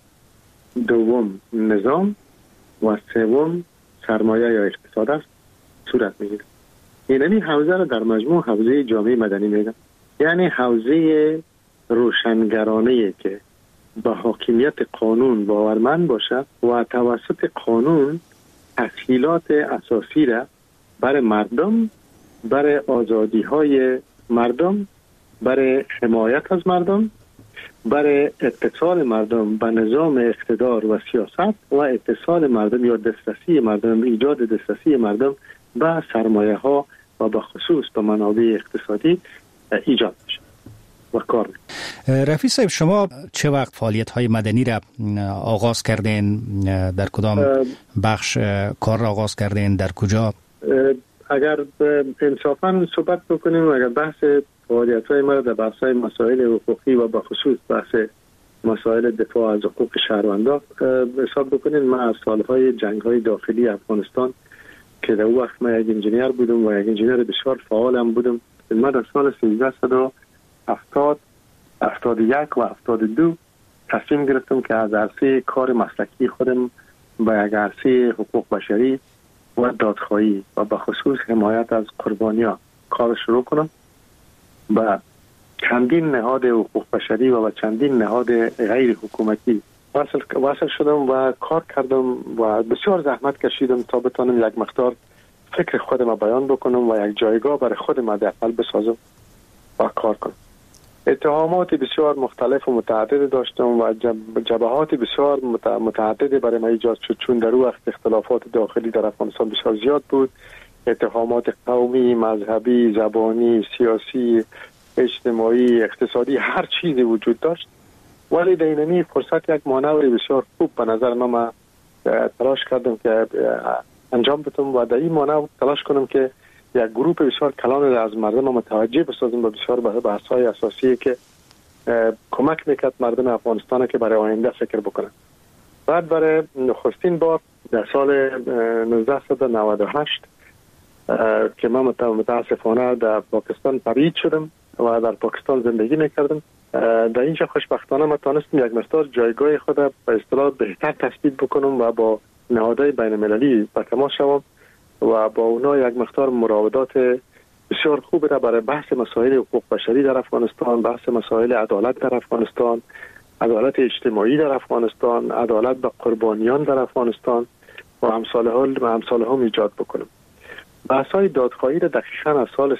دوم نظام و سوم سرمایه یا اقتصاد است صورت میگیره. این حوزه را در مجموع حوزه جامعه مدنی میگن، یعنی حوزه روشنگرانه که با حاکمیت قانون باورمند باشد و توسط قانون تسهیلات اساسی را برای مردم، برای آزادی های مردم، برای حمایت از مردم، برای اتصال مردم به نظام اقتدار و سیاست و اتصال مردم یا دسترسی مردم، ایجاد دسترسی مردم به سرمایه ها و به خصوص به منابع اقتصادی ایجاد میشه و کار میشه. رفیع صاحب، شما چه وقت فعالیت های مدنی را آغاز کردین؟ در کدام بخش کار را آغاز کردین؟ در کجا؟ اگر انصافاً صحبت بکنیم، اگر بحث فعالیت‌های ما در بحث مسائل حقوقی و به خصوص بحث مسائل دفاع از حقوق شهروندان حساب بکنیم، من از سالهای جنگ‌های داخلی افغانستان که در وقت من یک انجینیر بودم و یک انجینیر بسیار فعالم بودم، من در سال 1370 71 و 72 تصمیم گرفتم که از عرصه کار مسلکی خودم به یک عرصه حقوق بشری و دادخواهی و به خصوص حمایت از قربانیان کار شروع کنم. با چندین نهاد حقوق بشری و چندین نهاد غیر حکومتی وصل شدم و کار کردم و بسیار زحمت کشیدم تا بتانم یک مقدار فکر خودم بیان بکنم و یک جایگاه برای خودم حداقل بسازم و کار کنم. اتهامات بسیار مختلف و متعدد داشتم و جبهات بسیار متعدد برای من ایجاد شد، چون در وقت اختلافات داخلی در افغانستان بسیار زیاد بود. اتهامات قومی، مذهبی، زبانی، سیاسی، اجتماعی، اقتصادی، هر چیزی وجود داشت. ولی در اینمی فرصت یک مانور بسیار خوب به نظر من تلاش کردم که انجام بدم و در این مانور تلاش کنم که یک گروه بسیار کلان از مردم متوجه بسازم به بسیار بحث‌های اساسی که کمک میکرد مردم افغانستان که برای آینده فکر بکنن. بعد برای نخستین بار در سال 1998 که من متاسفانه در پاکستان پرید شدم و در پاکستان زندگی میکردم، در اینجا خوشبختانه من تانستم یک مقدار جایگاه خود به اصطلاح بهتر تثبیت بکنم و با نهادهای بین المللی به تماس شوم و با اونا یک مقدار مراودات بسیار خوب را برای بحث مسائل حقوق بشری در افغانستان، بحث مسائل عدالت در افغانستان، عدالت اجتماعی در افغانستان، عدالت به قربانیان در افغانستان و امثال هم ایجاد بکنم. بحث‌های دادخواهی را دقیقاً از سال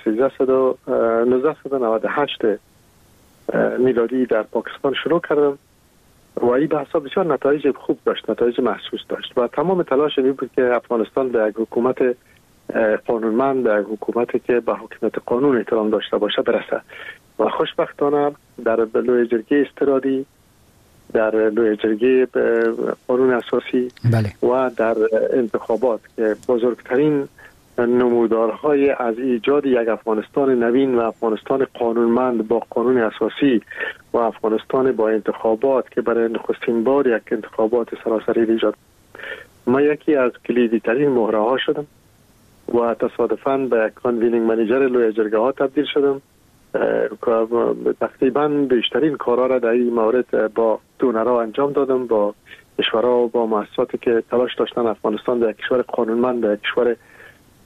1998 میلادی در پاکستان شروع کردم و این بحث‌ها بسیار نتایج خوب داشت، نتایج محسوس داشت و تمام تلاش این بود که افغانستان به یک حکومت قانونمند، به یک حکومتی که به حاکمیت قانون احترام داشته باشه برسه و خوشبختانه در لوی جرگه استرادی، در لوی جرگه قانون اساسی و در انتخابات که بزرگترین نمودارهای از ایجاد یک افغانستان نوین و افغانستان قانونمند با قانون اساسی و افغانستان با انتخابات که برای نخستین بار یک انتخابات سراسری ایجاد، ما یکی از کلیدی ترین مهره ها شدم و تصادفاً به یک کانوینینگ منیجر لوی جرگه ها تبدیل شدم. تقریباً بیشترین کارها را در این مورد با دونرها انجام دادم، با کشورها و با مؤسساتی که تلاش داشتن افغانستان در کشور قانونمند، در کشور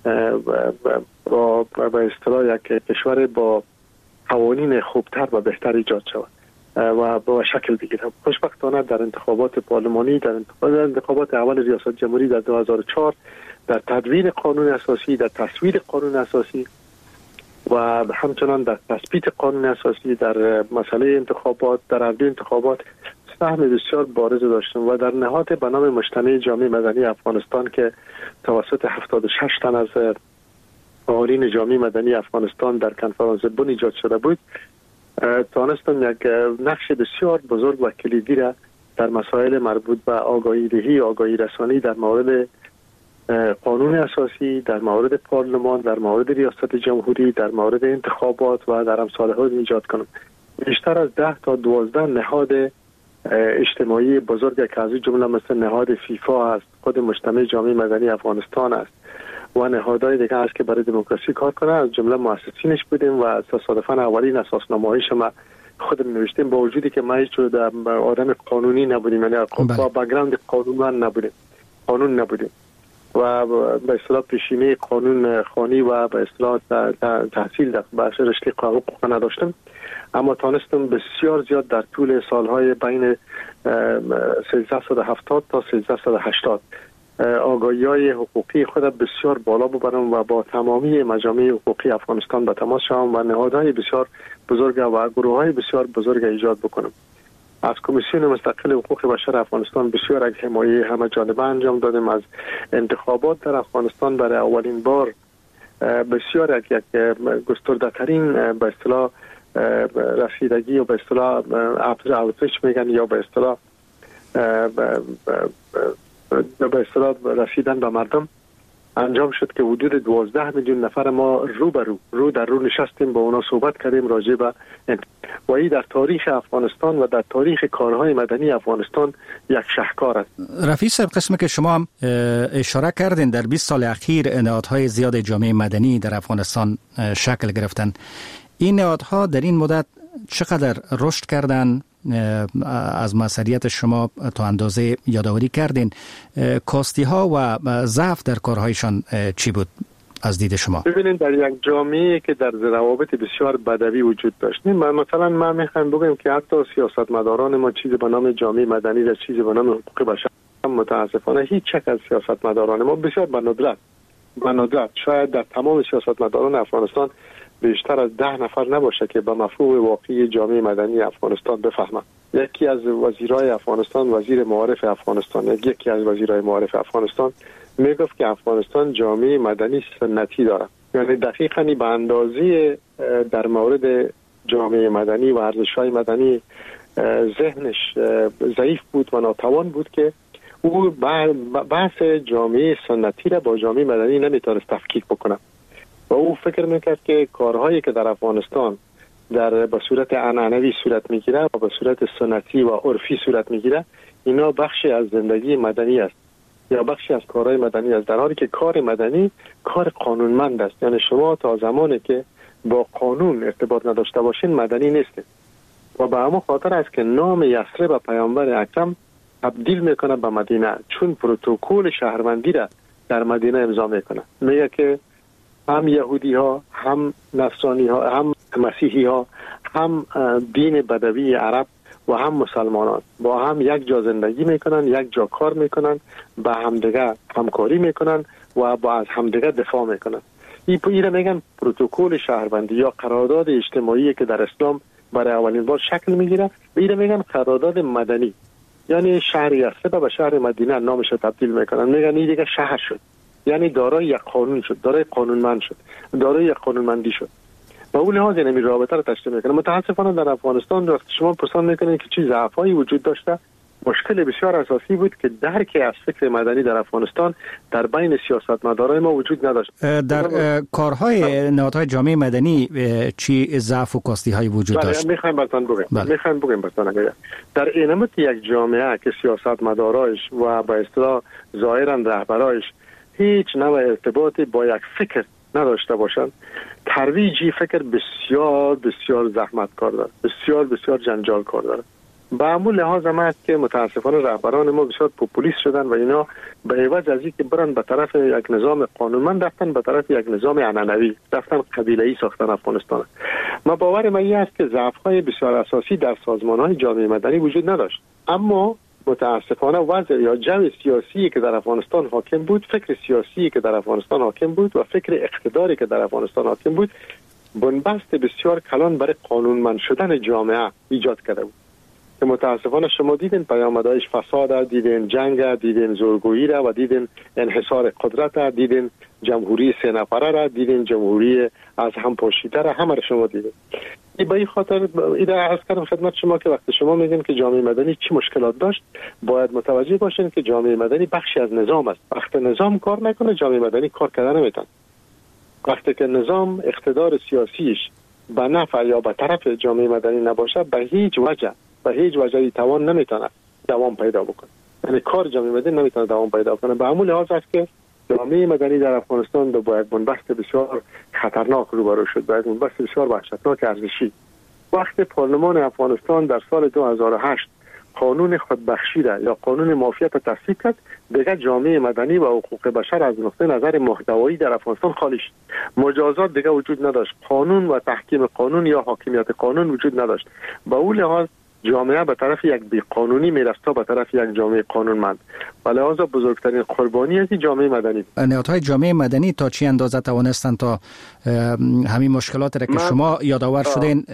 با به اصطلاح یک کشور با قوانین خوبتر و بهتر ایجاد شود و با شکل بگیره. خوشبختانه در انتخابات پارلمانی، در انتخابات اول ریاست جمهوری در 2004، در تدوین قانون اساسی، در تصویب قانون اساسی و همچنان در تثبیت قانون اساسی، در مسئله انتخابات، در عرضه انتخابات سهم بسیار بارز داشتیم و در نهاد به نام مجتمع جامعه مدنی افغانستان که توسط 76 تن از فعالین جامعه مدنی افغانستان در کنفرانس بن ایجاد شده بود، توانستم یک نقش بسیار بزرگ و کلیدی را در مسائل مربوط به آگاهی دهی، آگاهی رسانی در مورد قانون اساسی، در مورد پارلمان، در مورد ریاست جمهوری، در مورد انتخابات و در امثال ها ایجاد کنم. بیشتر از 10 تا 12 نهاد اجتماعی بزرگ که از جمله مثل نهاد فیفا است، خود مجتمع جامعه مدنی افغانستان است و نهادهای دیگه است که برای دموکراسی کار کنه، از جمله مؤسسینش بودیم و تصادفاً اولین اساسنامه‌هایش ما خودم نوشتیم، با وجودی که ما هیچ آدم قانونی نبودیم، یعنی با بک‌گراند قانون نبودیم و به اصطلاح پیشینه قانون خوانی و به اصطلاح تحصیل در بخش رشته حقوق نداشتم، اما تانستم بسیار زیاد در طول سالهای بین 1370 تا 1380 آگاهی‌های حقوقی خود بسیار بالا ببرم و با تمامی مجامع حقوقی افغانستان به تماس شوم و نهادهای بسیار بزرگ و گروه‌های بسیار بزرگ ایجاد بکنم. از کمیسیون مستقل حقوق بشر افغانستان بسیار یک حمایه همه جانبه انجام دادیم. از انتخابات در افغانستان برای اولین بار بسیار یک گسترده‌ترین به اصطلاح رسیدگی و به اصطلاح ابزش میگن یا به اصطلاح رسیدن به مردم انجام شد که حدود 12 میلیون نفر ما رو در رو نشستیم، با اونا صحبت کردیم راجع به و این در تاریخ افغانستان و در تاریخ کارهای مدنی افغانستان یک شاهکار است. رفیع صاحب، قسمی که شما اشاره کردین در 20 سال اخیر نهادهای زیاد جامعه مدنی در افغانستان شکل گرفتن. این نهادها در این مدت چقدر رشد کردن؟ از مسئولیت شما تا اندازه یادآوری کردین، کاستی ها و ضعف در کارهایشان چی بود از دید شما؟ ببینید، در یک جامعه که در روابط بسیار بدوی وجود داشت، مثلا من میخوام بگم که حتی سیاستمداران ما چیزی به نام جامعه مدنی و چیزی به نام حقوق بشر، متاسفانه هیچ یک از سیاستمداران ما بسیار به ندرت شاید در تمام سیاستمداران افغانستان بیشتر از 10 نفر نباشه که به مفهوم واقعی جامعه مدنی افغانستان بفهمن. یکی از وزیرای افغانستان، وزیر معارف افغانستان، یکی از وزیرای معارف افغانستان میگفت که افغانستان جامعه مدنی سنتی داره، یعنی دقیقاً به اندازه در مورد جامعه مدنی و ارزش‌های مدنی ذهنش ضعیف بود و ناتوان بود که او بحث جامعه سنتی را با جامعه مدنی نمیتونست تفکیک بکنه و او فکر میکرد که کارهایی که در افغانستان به صورت عنعنوی صورت میگیره و به صورت سنتی و عرفی صورت میگیره، اینا بخشی از زندگی مدنی است یا بخشی از کارهای مدنی است، در حالی که کار مدنی کار قانونمند است. یعنی شما تا زمانی که با قانون ارتباط نداشته باشین مدنی نیستید و به همون خاطر است که نام یثرب و پیامبر اکرم تبدیل میکنه به مدینه، چون پروتکل شهروندی را در مدینه امضا میکنه. میگه که هم یهودی ها، هم نصرانی ها، هم مسیحی ها، هم دین بدوی عرب و هم مسلمانان با هم یک جا زندگی میکنن، یک جا کار میکنن، با همدیگه همکاری میکنن و با از همدیگه دفاع میکنن. این میگن پروتکل شهروندی یا قرارداد اجتماعی که در اسلام برای اولین بار شکل میگیره. این میگن قرارداد مدنی، یعنی شهر یثرب به شهر مدینه نامش رو تبدیل میکنن، میگن این دیگه شهر شد، یعنی دارای یک قانون شد، دارای قانونمند شد، دارای یک قانونمندی شد. با اون لحاظ اینمی رابطه رو تشکیل میکنه. متاسفانه در افغانستان وقتی شما پرسان میکنید که چه ضعفایی وجود داشته، مشکل بسیار اساسی بود که درک از فکر مدنی در افغانستان در بین سیاستمدارای ما وجود نداشت. در کارهای نهادهای جامعه مدنی چی ضعف و کاستی های وجود داشت؟ میخوایم براتون بگم در اینمت یک جامعه که سیاستمدارایش و به اصطلاح ظاهرا رهبرایش هیچ نوع ارتباطی با یک فکر نداشته باشند، ترویجی فکر بسیار بسیار زحمت کار داره، بسیار بسیار جنجال کار داره. به همون لحاظ هم است که متاسفانه رهبران ما بسیار پوپولیست شدن و اینا به عوض از اینکه برن به طرف یک نظام قانونمند رفتن به طرف یک نظام عنعنوی، رفتن قبیله‌ای ساختن افغانستان. ما باور این است که ضعف‌های بسیار اساسی در سازمان‌های جامعه مدنی وجود نداشت، اما متاسفانه وضع یا جو سیاسی که در افغانستان حاکم بود، فکر سیاسی که در افغانستان حاکم بود و فکر اقتداری که در افغانستان حاکم بود، بنبست بسیار کلان برای قانونمند شدن جامعه ایجاد کرده بود. که متاسفانه شما دیدین پیامدهایش فساد، دیدین جنگ، دیدین زورگویی را و دیدین انحصار قدرت را، دیدین جمهوری 3 نفره را، دیدین جمهوری از هم پاشیده را، همه را شما دیدین. این به این خاطر ایده عرض کردم خدمت شما که وقتی شما میگین که جامعه مدنی چی مشکلات داشت، باید متوجه باشین که جامعه مدنی بخشی از نظام است. وقتی نظام کار نکنه جامعه مدنی کار کردن نمیتونه. وقتی که نظام اقتدار سیاسیش به نفع یا به طرف جامعه مدنی نباشه، به هیچ وجه توان نمیتونه دوام پیدا بکنه. یعنی کار جامعه مدنی نمیتونه دوام پیدا کنه. به همون لحاظ است که جامعه مدنی در افغانستان باید بنبست بسیار خطرناک روبرو شد، باید بنبست بسیار وحشتناک ارزشی. وقتی پارلمان افغانستان در سال 2008 قانون خودبخشی را یا قانون مافیات را تصویب کرد، دیگه جامعه مدنی و حقوق بشر از نقطه نظر محتوایی در افغانستان خالی شد. مجازات دیگه وجود نداشت، قانون و تحکیم قانون یا حاکمیت قانون وجود نداشت. با اون لحاظ جامعه به طرف یک بی‌قانونی میرفت تا به طرف یک جامعه قانونمند. و لحاظا بزرگترین قربانی از جامعه مدنی، نهادهای جامعه مدنی تا چی اندازه توانستند تا همین مشکلات را که شما یادآور شدین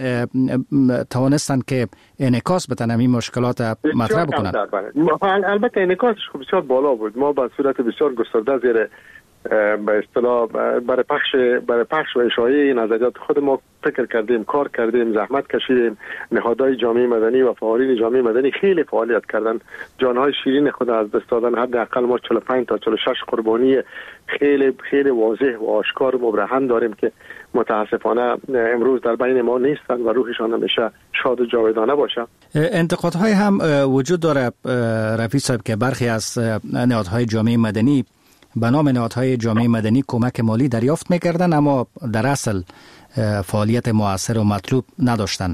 توانستند که انعکاس بدن همین مشکلات مطرح بکنند؟ البته انعکاسش بسیار بالا بود. ما به صورت بسیار گسترده زیر به اصطلاح برای پخش و اشاعه نظریات خود ما فکر کردیم، کار کردیم، زحمت کشیدیم. نهادهای جامعه مدنی و فعالین جامعه مدنی خیلی فعالیت کردن، جانهای شیرین خود از دست دادن. حداقل ما 45 تا 46 قربانی خیلی خیلی واضح و آشکار و مبرهن داریم که متاسفانه امروز در بین ما نیستند و روحشان همیشه شاد و جاودانه باشه. انتقادهای هم وجود داره رفیع صاحب که برخی از نهادهای جامعه مدنی به نام نهادهای جامعه مدنی کمک مالی دریافت می‌کردند، اما در اصل فعالیت مؤثر و مطلوب نداشتند.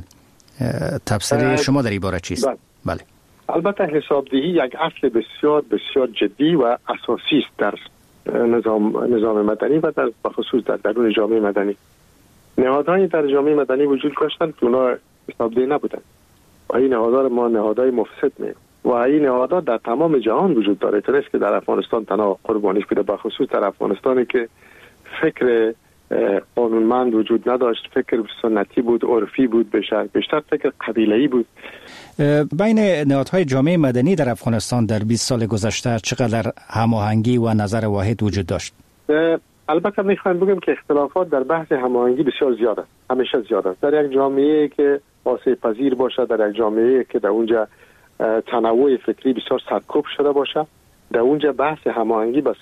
تفسیر شما در این باره چیست؟ بله. البته حسابدهی یک اصل بسیار بسیار جدی و اساسی است در نظام مدنی و در بخصوص در درون جامعه مدنی. نهادهای در جامعه مدنی وجود داشتند که اونا حسابدهی نبودند و این نهادها ما نهادهای مفسد می‌گوییم و این نهادها در تمام جهان وجود داره. تو نیست که در افغانستان تنها قربانیش بوده، بخصوص در افغانستانی که فکر قانونمند وجود نداشت، فکر سنتی بود، عرفی بود، بیشتر فکر قبیله‌ای بود. بین نهادهای جامعه مدنی در افغانستان در 20 سال گذشته چقدر هماهنگی و نظر واحد وجود داشت؟ البته میخوایم بگم که اختلافات در بحث هماهنگی بسیار زیاد است، همیشه زیاد است. در یک جامعه که آسیب پذیر باشه، در یک جامعه که در اونجا تنوع فکری بسیار سرکوب شده باشه، در اونجا بحث هماهنگی به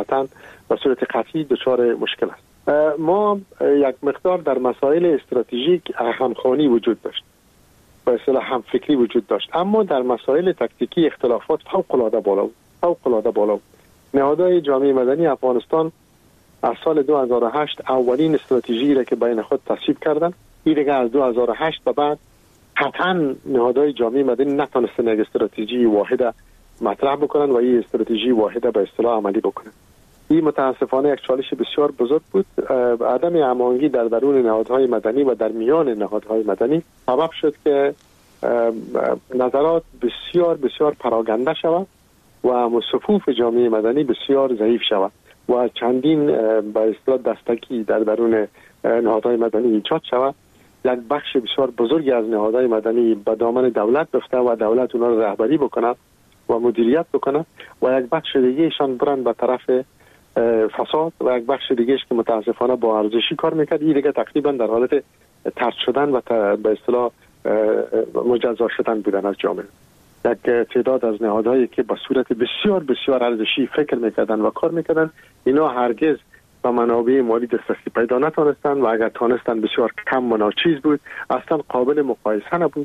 صورت قطعی دچار مشکل است. ما یک مقدار در مسائل استراتژیک همخوانی وجود داشت، به اصطلاح هم فکری وجود داشت، اما در مسائل تکتیکی اختلافات فوق‌العاده بالا بود. نهادهای جامعه مدنی افغانستان از سال 2008 اولین استراتژی را که بین خود تصویب کردند، این دیگه از 2008 به بعد قطعا نهادهای جامعه مدنی نتونستن یک استراتژی واحده مطرح بکنن و این استراتژی واحده به اصطلاح عملی بکنن. این متاسفانه یک چالش بسیار بزرگ بود. عدم هماهنگی در درون نهادهای مدنی و در میان نهادهای مدنی سبب شد که نظرات بسیار بسیار پراکنده شود و صفوف جامعه مدنی بسیار ضعیف شود و چندین به اصطلاح دستگی در درون نهادهای مدنی ایجاد شود. یک بخش بسیار بزرگی از نهادهای مدنی به دامن دولت بفته و دولت اونا رو رهبری بکنه و مدیریت بکنه و یک بخش دیگهشان برن به طرف فساد و یک بخش دیگهش که متاسفانه با ارزشی کار میکرد. این دیگه تقریبا در حالت طرد شدن و به اصطلاح مجزا شدن بودن از جامعه. یک تعداد از نهادهایی که با صورت بسیار بسیار ارزشی فکر میکردن و کار میکردن، اینا هرگز و منابع مالی دسترسی پیدا نتونستند و اگر تونستند بسیار کم و ناچیز بود، اصلا قابل مقایسه نبود.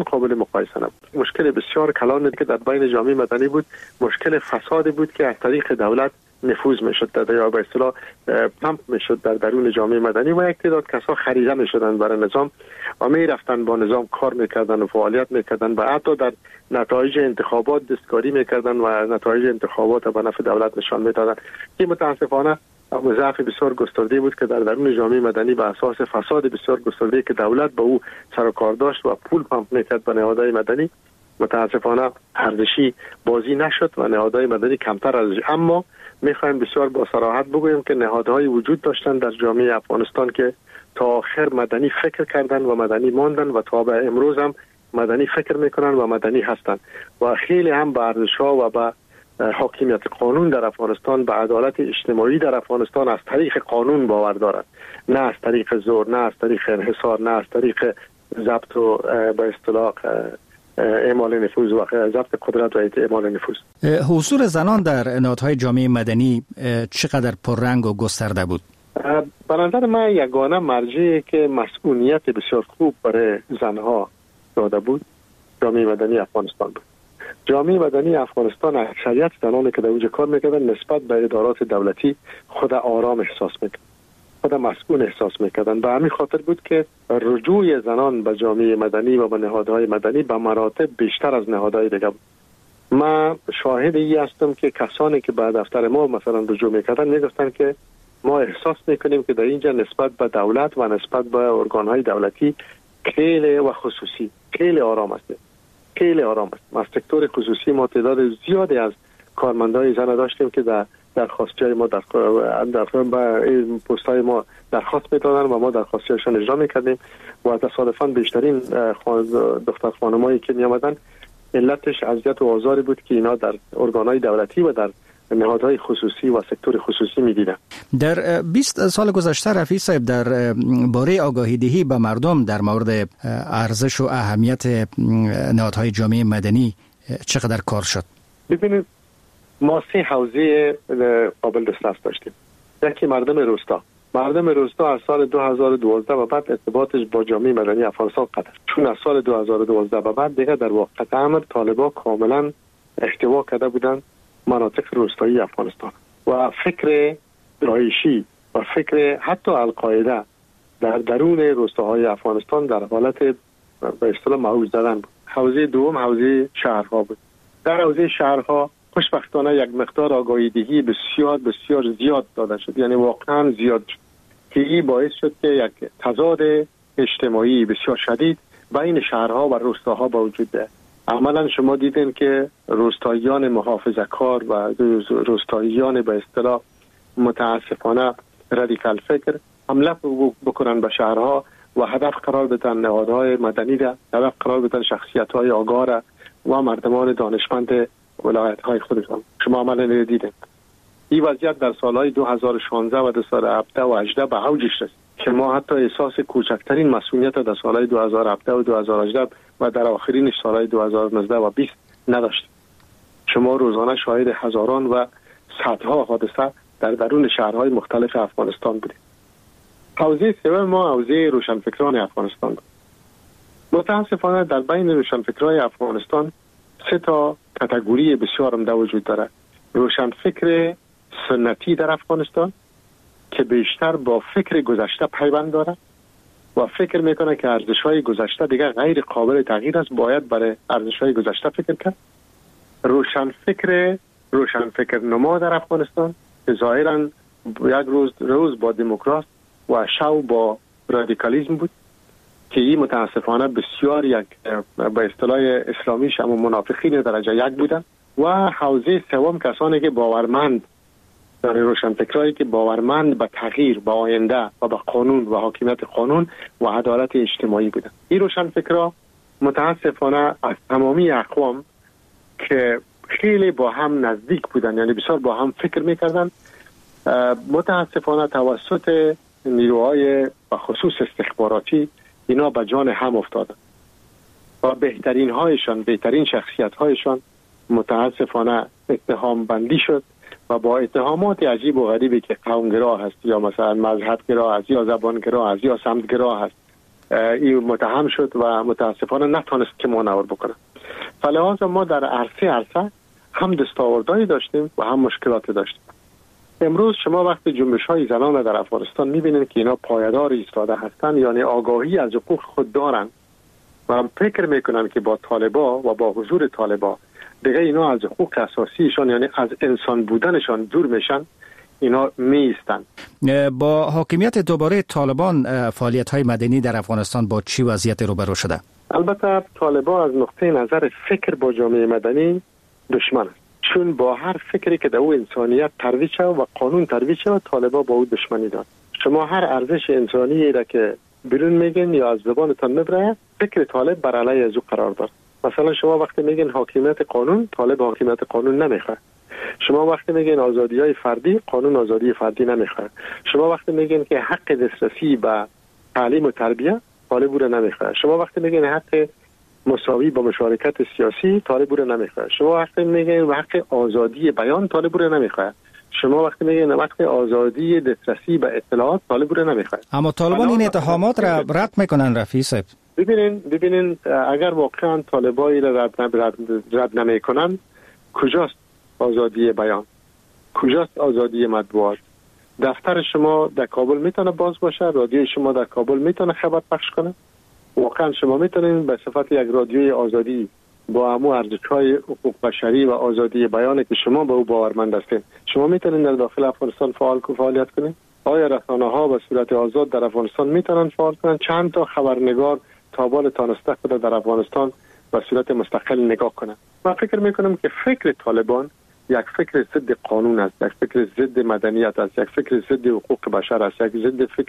مشکل بسیار کلان که در بین جامعه مدنی بود، مشکل فساد بود که از طریق دولت نفوذ میشد یا به اصطلاح پمپ میشد در درون جامعه مدنی و یک تعداد کسا خریده میشدند برای نظام و میرفتن با نظام کار میکردن و فعالیت میکردن و حتی در نتایج انتخابات دستکاری میکردن و نتایج انتخابات به نفع دولت نشان میدادن. این متاسفانه ضعف بسیار گسترده بود که در درون جامعه مدنی به اساس فساد بسیار گسترده که دولت به او سر و کار داشت و پول پمپ میکرد به نهادهای مدنی، متاسفانه ارزشی بازی نشد و نهادهای مدنی کمتر ارزشی. اما میخوایم بسیار با صراحت بگوییم که نهادهای وجود داشتن در جامعه افغانستان که تا آخر مدنی فکر کردن و مدنی ماندن و تا به امروز هم مدنی فکر میکنن و مدنی هستن و خیلی هم به ارزش‌ها و به حاکمیت قانون در افغانستان، به عدالت اجتماعی در افغانستان از طریق قانون باور دارند، نه از طریق زور، نه از طریق انحصار، نه از طریق ضبط و به اصطلاح اعمال نفوذ و ضبط قدرت و اعمال نفوذ. حضور زنان در نهادهای جامعه مدنی چقدر پررنگ و گسترده بود؟ به نظر من یگانه مرجعی که مسئولیت بسیار خوب برای زنها داده بود جامعه مدنی افغانستان بود. جامعه مدنی افغانستان اکثریت زنانی که در اونجا کار میکردن نسبت به ادارات دولتی خود آرام احساس میکردن، خود مسئول احساس میکردن. به همین خاطر بود که رجوع زنان به جامعه مدنی و به نهادهای مدنی به مراتب بیشتر از نهادهای دیگه بود. من شاهد ای هستم که کسانی که به دفتر ما مثلا رجوع میکردن میگفتن که ما احساس میکنیم که در اینجا نسبت به دولت و نسبت به ارگانهای دولتی خیلی و خصوصی خیلی آرام است. از سکتور خصوصی ما تعداد زیادی از کارمندای زن داشتیم که در درخواست‌های ما در پست‌های ما درخواست می‌دادن و ما درخواست‌هاشون اجرا می‌کردیم و تصادفاً بیشترین دختر خانمایی که می‌آمدن علتش اذیت و آزاری بود که اینا در ارگان‌های دولتی و در نهادهای خصوصی و سکتور خصوصی می‌دیدن. در 20 سال گذشته رفیع صاحب در باره آگاهی دهی به مردم در مورد ارزش و اهمیت نهادهای جامعه مدنی چقدر کار شد؟ ببینید ما 3 حوزه قابل دسترس داشتیم. یکی مردم روستا از سال 2012 و بعد ارتباطش با جامعه مدنی افغانستان قطع، چون از سال 2012 و بعد دیگه در واقع امر طالبان کاملا احتوا کرده بودند مناطق روستایی افغانستان و فکر داعشی و فکر حتی القاعده در درون روستاهای افغانستان در حالت به اصطلاح معوج زدن بود. حوزه دوم حوزه شهرها بود. در حوزه شهرها خوشبختانه یک مقدار آگاهی دهی بسیار بسیار زیاد داده شد، یعنی واقعا زیاد شد که این باعث شد که یک تضاد اجتماعی بسیار شدید بین شهرها و روستاها با وجود ده. عملا شما دیدین که روستاییان محافظه‌کار و روستاییان به اصطلاح متاسفانه رادیکال فکر حمله بکنن به شهرها و هدف قرار بدن نهادهای مدنی را، هدف قرار بدن شخصیت‌های آگاه و مردمان دانشمند ولایت‌های خودشان. شما عملا دیدین این وضعیت در سالهای 2016 و 2017 و 2018 به اوجش رسید که ما حتی احساس کوچکترین مسئولیت در سالهای 2017 و 2018 و در آخرین سالهای 2019 و 20 نداشتیم. شما روزانه شاهد هزاران و صدها حادثه در درون شهرهای مختلف افغانستان بودیم. حوزه سوم ما حوزه روشنفکران افغانستان بود. متاسفانه در بین روشنفکران افغانستان 3 کاتگوری بسیار عمده وجود دارد. روشنفکر سنتی در افغانستان که بیشتر با فکر گذشته پیوند دارد و فکر میکنه که ارزش‌های گذشته دیگر غیر قابل تغییر است، باید برای ارزش‌های گذشته فکر کرد. روشنفکر نما در افغانستان که ظاهراً یک روز با دموکراسی و شو با رادیکالیسم بود که این متاسفانه بسیار یک به اصطلاح اسلامیش اما منافقین درجه 1 بودن. و حوزه سوم کسانی که باورمند در روشنفکرایی که باورمند به تغییر، به آینده و به قانون و حاکمیت قانون و عدالت اجتماعی بودن. این روشنفکرها متاسفانه از تمامی اقوام که خیلی با هم نزدیک بودن، یعنی بسیار با هم فکر میکردن، متاسفانه توسط نیروهای و خصوص استخباراتی اینا به جان هم افتادن و بهترین شخصیت هایشان متاسفانه اتهام بندی شد و با اتهامات عجیب و غریبی که قومگرا هست یا مثلا مذهبگرا هست یا زبانگرا هست یا سمتگرا هست این متهم شد و متاسفانه نتونست که مانور بکنه. فلذا ما در عرصه هم دستاوردهایی داشتیم و هم مشکلات داشتیم. امروز شما وقتی جنبش‌های زنان در افغانستان می‌بینید که اینا پایدار ایستاده هستند، یعنی آگاهی از حقوق خود دارن و فکر میکنن که با طالبا و با حضور طالبا دیگه اینا از حقوق اساسیشان یعنی از انسان بودنشان دور میشن، اینا میستن. با حاکمیت دوباره طالبان فعالیت‌های مدنی در افغانستان با چی وضعیت روبرو شده؟ البته طالبان از نقطه نظر فکر با جامعه مدنی دشمن است، چون با هر فکری که در او انسانیت ترویج شد و قانون ترویج شد طالبان با او دشمنی دارد. شما هر ارزش انسانی را که بیرون میگن یا از زبانتان میبره، فکر طالب بر علیه از او قرار دارد. مثلا شما وقتی میگن حاکمیت قانون، طالب حاکمیت قانون نمیخواد. شما وقتی میگن آزادی‌های فردی، قانون آزادی فردی نمیخواد. شما وقتی میگن که حق دسترسی به تعلیم و تربیت، طالب او را نمیخواد. شما وقتی میگن حق مساوی با مشارکت سیاسی، طالب او را نمیخواد. شما وقتی میگن حق آزادی بیان، طالب او را نمیخواد. شما وقتی میگن وقتی آزادی دسترسی به اطلاعات، طالب او را نمیخواد. اما طالبان این اتهامات را رد میکنن رفیع صاحب. ببینین اگر واقعا طالبایی را رد نمیکنن، کجاست آزادی بیان؟ کجاست آزادی مطبوعات؟ دفتر شما در کابل میتونه باز باشه، رادیوی شما در کابل میتونه خبر پخش کنه. واقعا شما میتونید به صفت یک رادیوی آزادی با همو ارزش‌های حقوق بشری و آزادی بیان که شما به او باورمند هستید، شما میتونید در داخل افغانستان فعالیت کنید؟ آیا رسانه‌ها به صورت آزاد در افغانستان میتونن فعال کنن؟ چند تا خبرنگار تابال تانسته خود در افغانستان به صورت مستقل نگاه کنن؟ من فکر میکنم که فکر طالبان یک فکر ضد قانون است، یک فکر ضد مدنیت است، یک فکر ضد حقوق بشر است، یک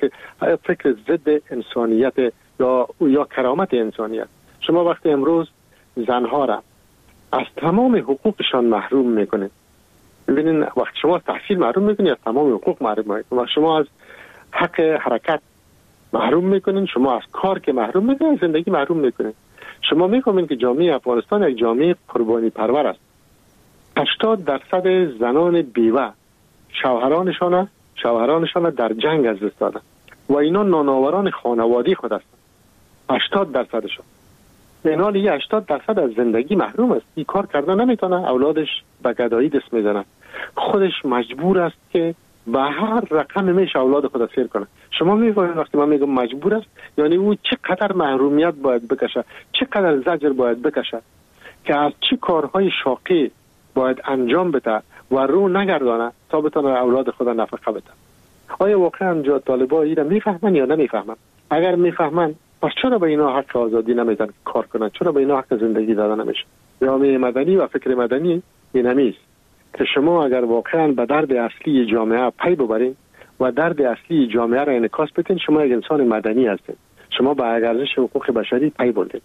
فکر ضد انسانیت یا کرامت انسانیت. شما وقتی امروز زنها را از تمام حقوقشان محروم میکنید، ببینید وقتی شما تحصیل محروم میکنید از تمام حقوق محروم میکنید، وقتی شما از حق حرکت محروم میکنید، شما از کار که محروم میکنید، از زندگی محروم میکنید. شما میفهمید که جامعه افغانستان یک جامعه قربانی پرور است. 80% زنان بیوه شوهرانشان در جنگ از دست دادند و اینا نانآوران خانوادی خود هستند. 80%شون این حال 80% از زندگی محروم است. این کار کردن نمیتونه، اولادش به گدایی دست میزنه، خودش مجبور است که به هر رقم میشه اولاد خود سیر کنه. شما میفهمید وقتی من میگم مجبور است یعنی او چقدر محرومیت باید بکشه، چقدر زجر باید بکشه که از چه کارهای شاقی باید انجام بده و رو نگردانه تا بتونه اولاد خود نفقه بده. آیا واقعا طالبان اینا میفهمن یا نمیفهمن؟ اگر میفهمن پس چرا به اینا حق آزادی نمیدن کار کنن؟ چرا به اینا حق زندگی داده نمیشه؟ جامعه مدنی و فکر مدنی این همیست که شما اگر واقعا به درد اصلی جامعه پی ببرین و درد اصلی جامعه را انعکاس بدین، شما یک انسان مدنی هستید، شما به ارزش حقوق بشری پی بردید.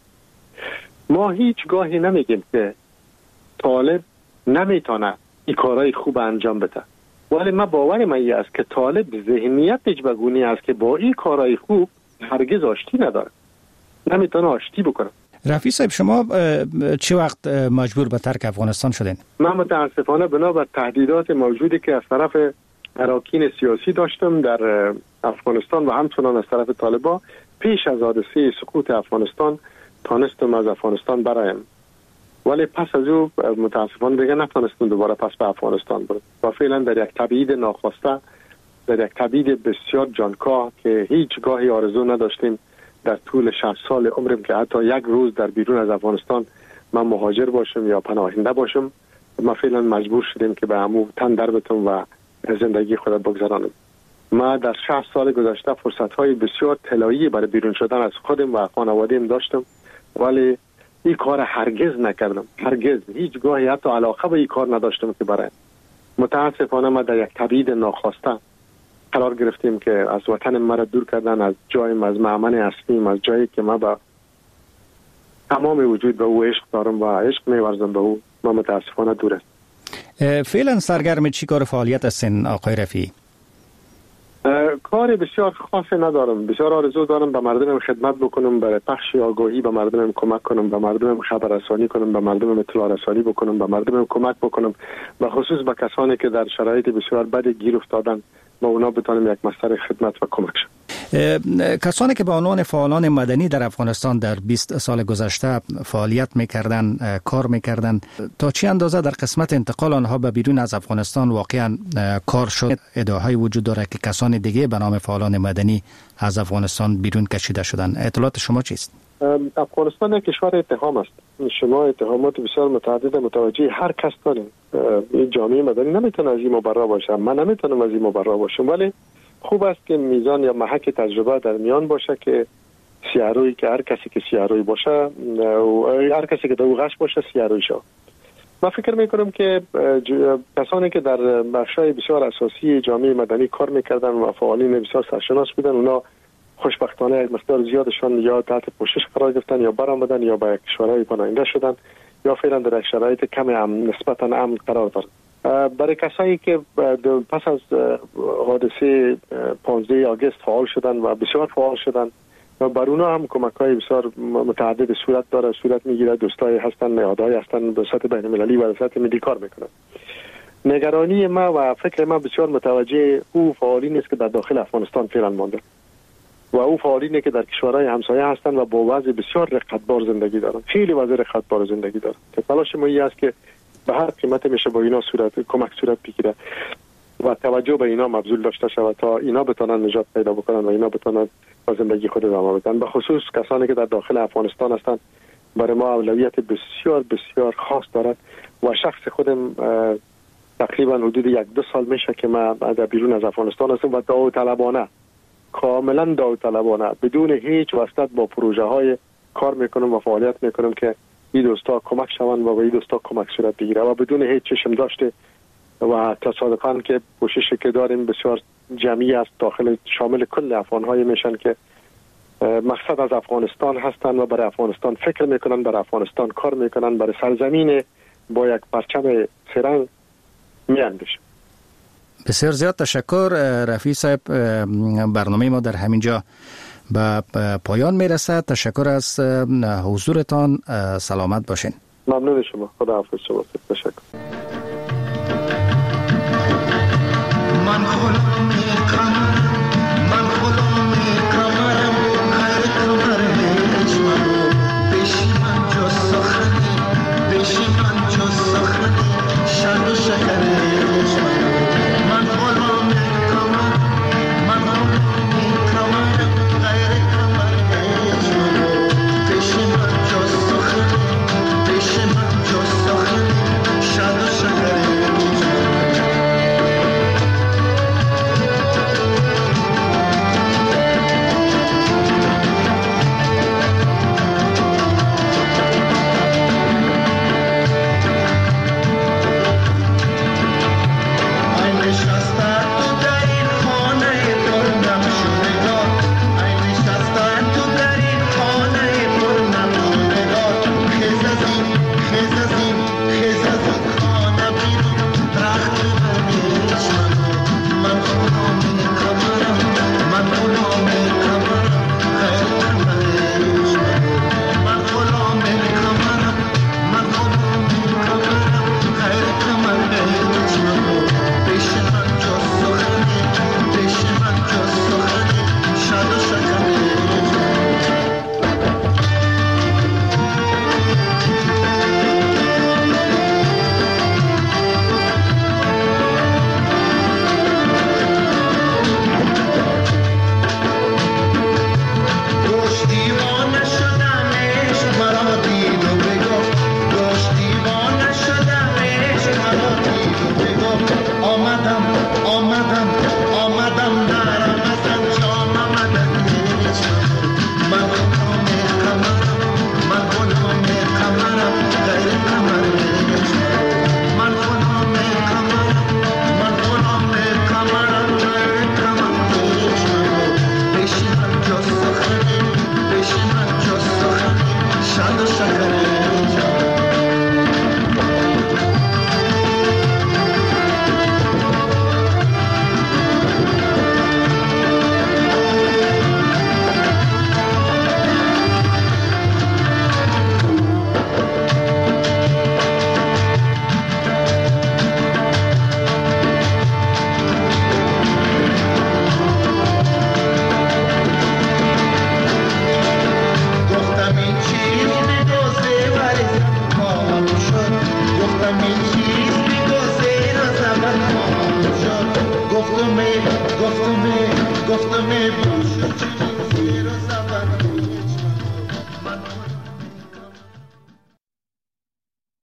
ما هیچ گاهی نمیگیم که طالب نمیتونه این کارهای خوب انجام بده، ولی ما باور من این است که طالب ذهنیتش بگونی است که با این کارهای خوب هرگز آشتی نداره، نمیتونه آشتی بکنه. رفیع صاحب شما چه وقت مجبور به ترک افغانستان شدین؟ من متاسفانه بنابر تهدیدات موجودی که از طرف اراکین سیاسی داشتم در افغانستان و همچنان از طرف طالبان، پیش از حادثه سقوط افغانستان تانستم از افغانستان برایم، ولی پس از او متاسفانه دیگه نتونستم دوباره پس به افغانستان برم و فعلا در یک تبعید ناخواسته، در یک تبعید بسیار جانکاه که هیچ گاهی آرزو نداشتیم در طول 60 سال عمرم که حتی یک روز در بیرون از افغانستان من مهاجر باشم یا پناهنده باشم، ما فعلا مجبور شدیم که به عمو تن در بتم و زندگی خود بگذرانم. ما در 60 سال گذشته فرصت‌های بسیار طلایی برای بیرون شدن از خودم و خانواده‌ام داشتم، ولی این کار هرگز نکردم، هرگز هیچ گاهی حتی علاقه به این کار نداشتم که برای. متاسفانه ما در یک تبعید ناخواسته قرار گرفتیم که از وطن مرا دور کردن، از جایم، از معمن اصلیم، از جایی که ما با تمام وجود به او عشق دارم و عشق می‌ورزم به او، ما متاسفانه دور است. فعلا سرگرم چی کار فعالیت هستین آقای رفیعی؟ کار بسیار خاصی ندارم. بسیار آرزو دارم به مردمم خدمت بکنم، برای پخش آگاهی به مردمم کمک کنم، به مردمم خبررسانی کنم، به مردمم اطلاع رسانی بکنم، به مردمم کمک بکنم، به خصوص به کسانی که در شرایط بسیار بد گیر افتادن و اونا بتونیم یک مصدر خدمت و کمک شد. کسانی که به عنوان فعالان مدنی در افغانستان در 20 سال گذشته فعالیت میکردن، کار میکردن، تا چه اندازه در قسمت انتقال آنها به بیرون از افغانستان واقعا کار شد؟ ادعاهای وجود داره که کسان دیگه به نام فعالان مدنی از افغانستان بیرون کشیده شدن. اطلاعات شما چیست؟ افغانستان یک کشور اتهام است. شما اتهامات بسیار متعدد متوجه هر کس دارین. این جامعه مدنی نمیتونه از این مبرا باشه، من نمیتونم از این مبرا باشم، ولی خوب است که میزان یا محک تجربه در میان باشه که سیارویی که هر کسی که سیاروی باشه و هر کسی که دوغش باشه سیاروی شد. من فکر میکنم که کسانی که در بخشای بسیار اساسی جامعه مدنی کار میکردن و فعالین بسیار سرشناس بودن، اونا خوشبختانه یک مقدار زیادشان یا تحت پوشش قرار گرفتن یا برآمدن یا به کشورهای پناهنده شدن یا فعلا در یک شرایط کم نسبتا امن قرار دارند. برای کسایی که پس از حادثه 15 آگوست فعال شدن و بسیار فعال شدن و بر اونا هم کمک‌های بسیار متعدد صورت میگیره. دوستای هستن، نهادهای هستن به سطح بین‌المللی و به سطح ملی کار میکنن. نگرانی ما و فکر ما بسیار متوجه او فعالین است که در داخل افغانستان فعلا مانده و او فعالینی که در کشورهای همسایه هستند و با وضع بسیار رقتبار زندگی دارند. خیلی وضع رقتبار زندگی دارند. تلاش ما است که به هر قیمت میشه با اینا کمک صورت بگیره و توجه به اینا مبذول داشته شود تا اینا بتونن نجات پیدا بکنن و اینا بتونن با زندگی خود ادامه بدن. به خصوص کسانی که در داخل افغانستان هستند برای ما اولویت بسیار بسیار خاص دارد و شخص خودم تقریبا حدود 1-2 سال میشه که ما در بیرون از افغانستان هستم و داوطلبانه، کاملا داوطلبانه بدون هیچ واسطه با پروژه های کار میکنم و فعالیت میکنم که این دوستا کمک شوند و این دوستا کمک صورت بگیره و بدون هیچ چشم داشته و تصادفاً که کوششی که داریم بسیار جمعی است، داخل شامل کل افغان‌های میشن که مقصد از افغانستان هستند و برای افغانستان فکر میکنن، برای افغانستان کار میکنن، برای سرزمین با یک پرچم سرنگ میاندیشن. بسیار زیاد تشکر رفیع صاحب. برنامه ما در همینجا به پایان میرسد. تشکر از حضورتان. سلامت باشین. ممنون شما. خدا حافظ شما. تشکر. من خلق میکنم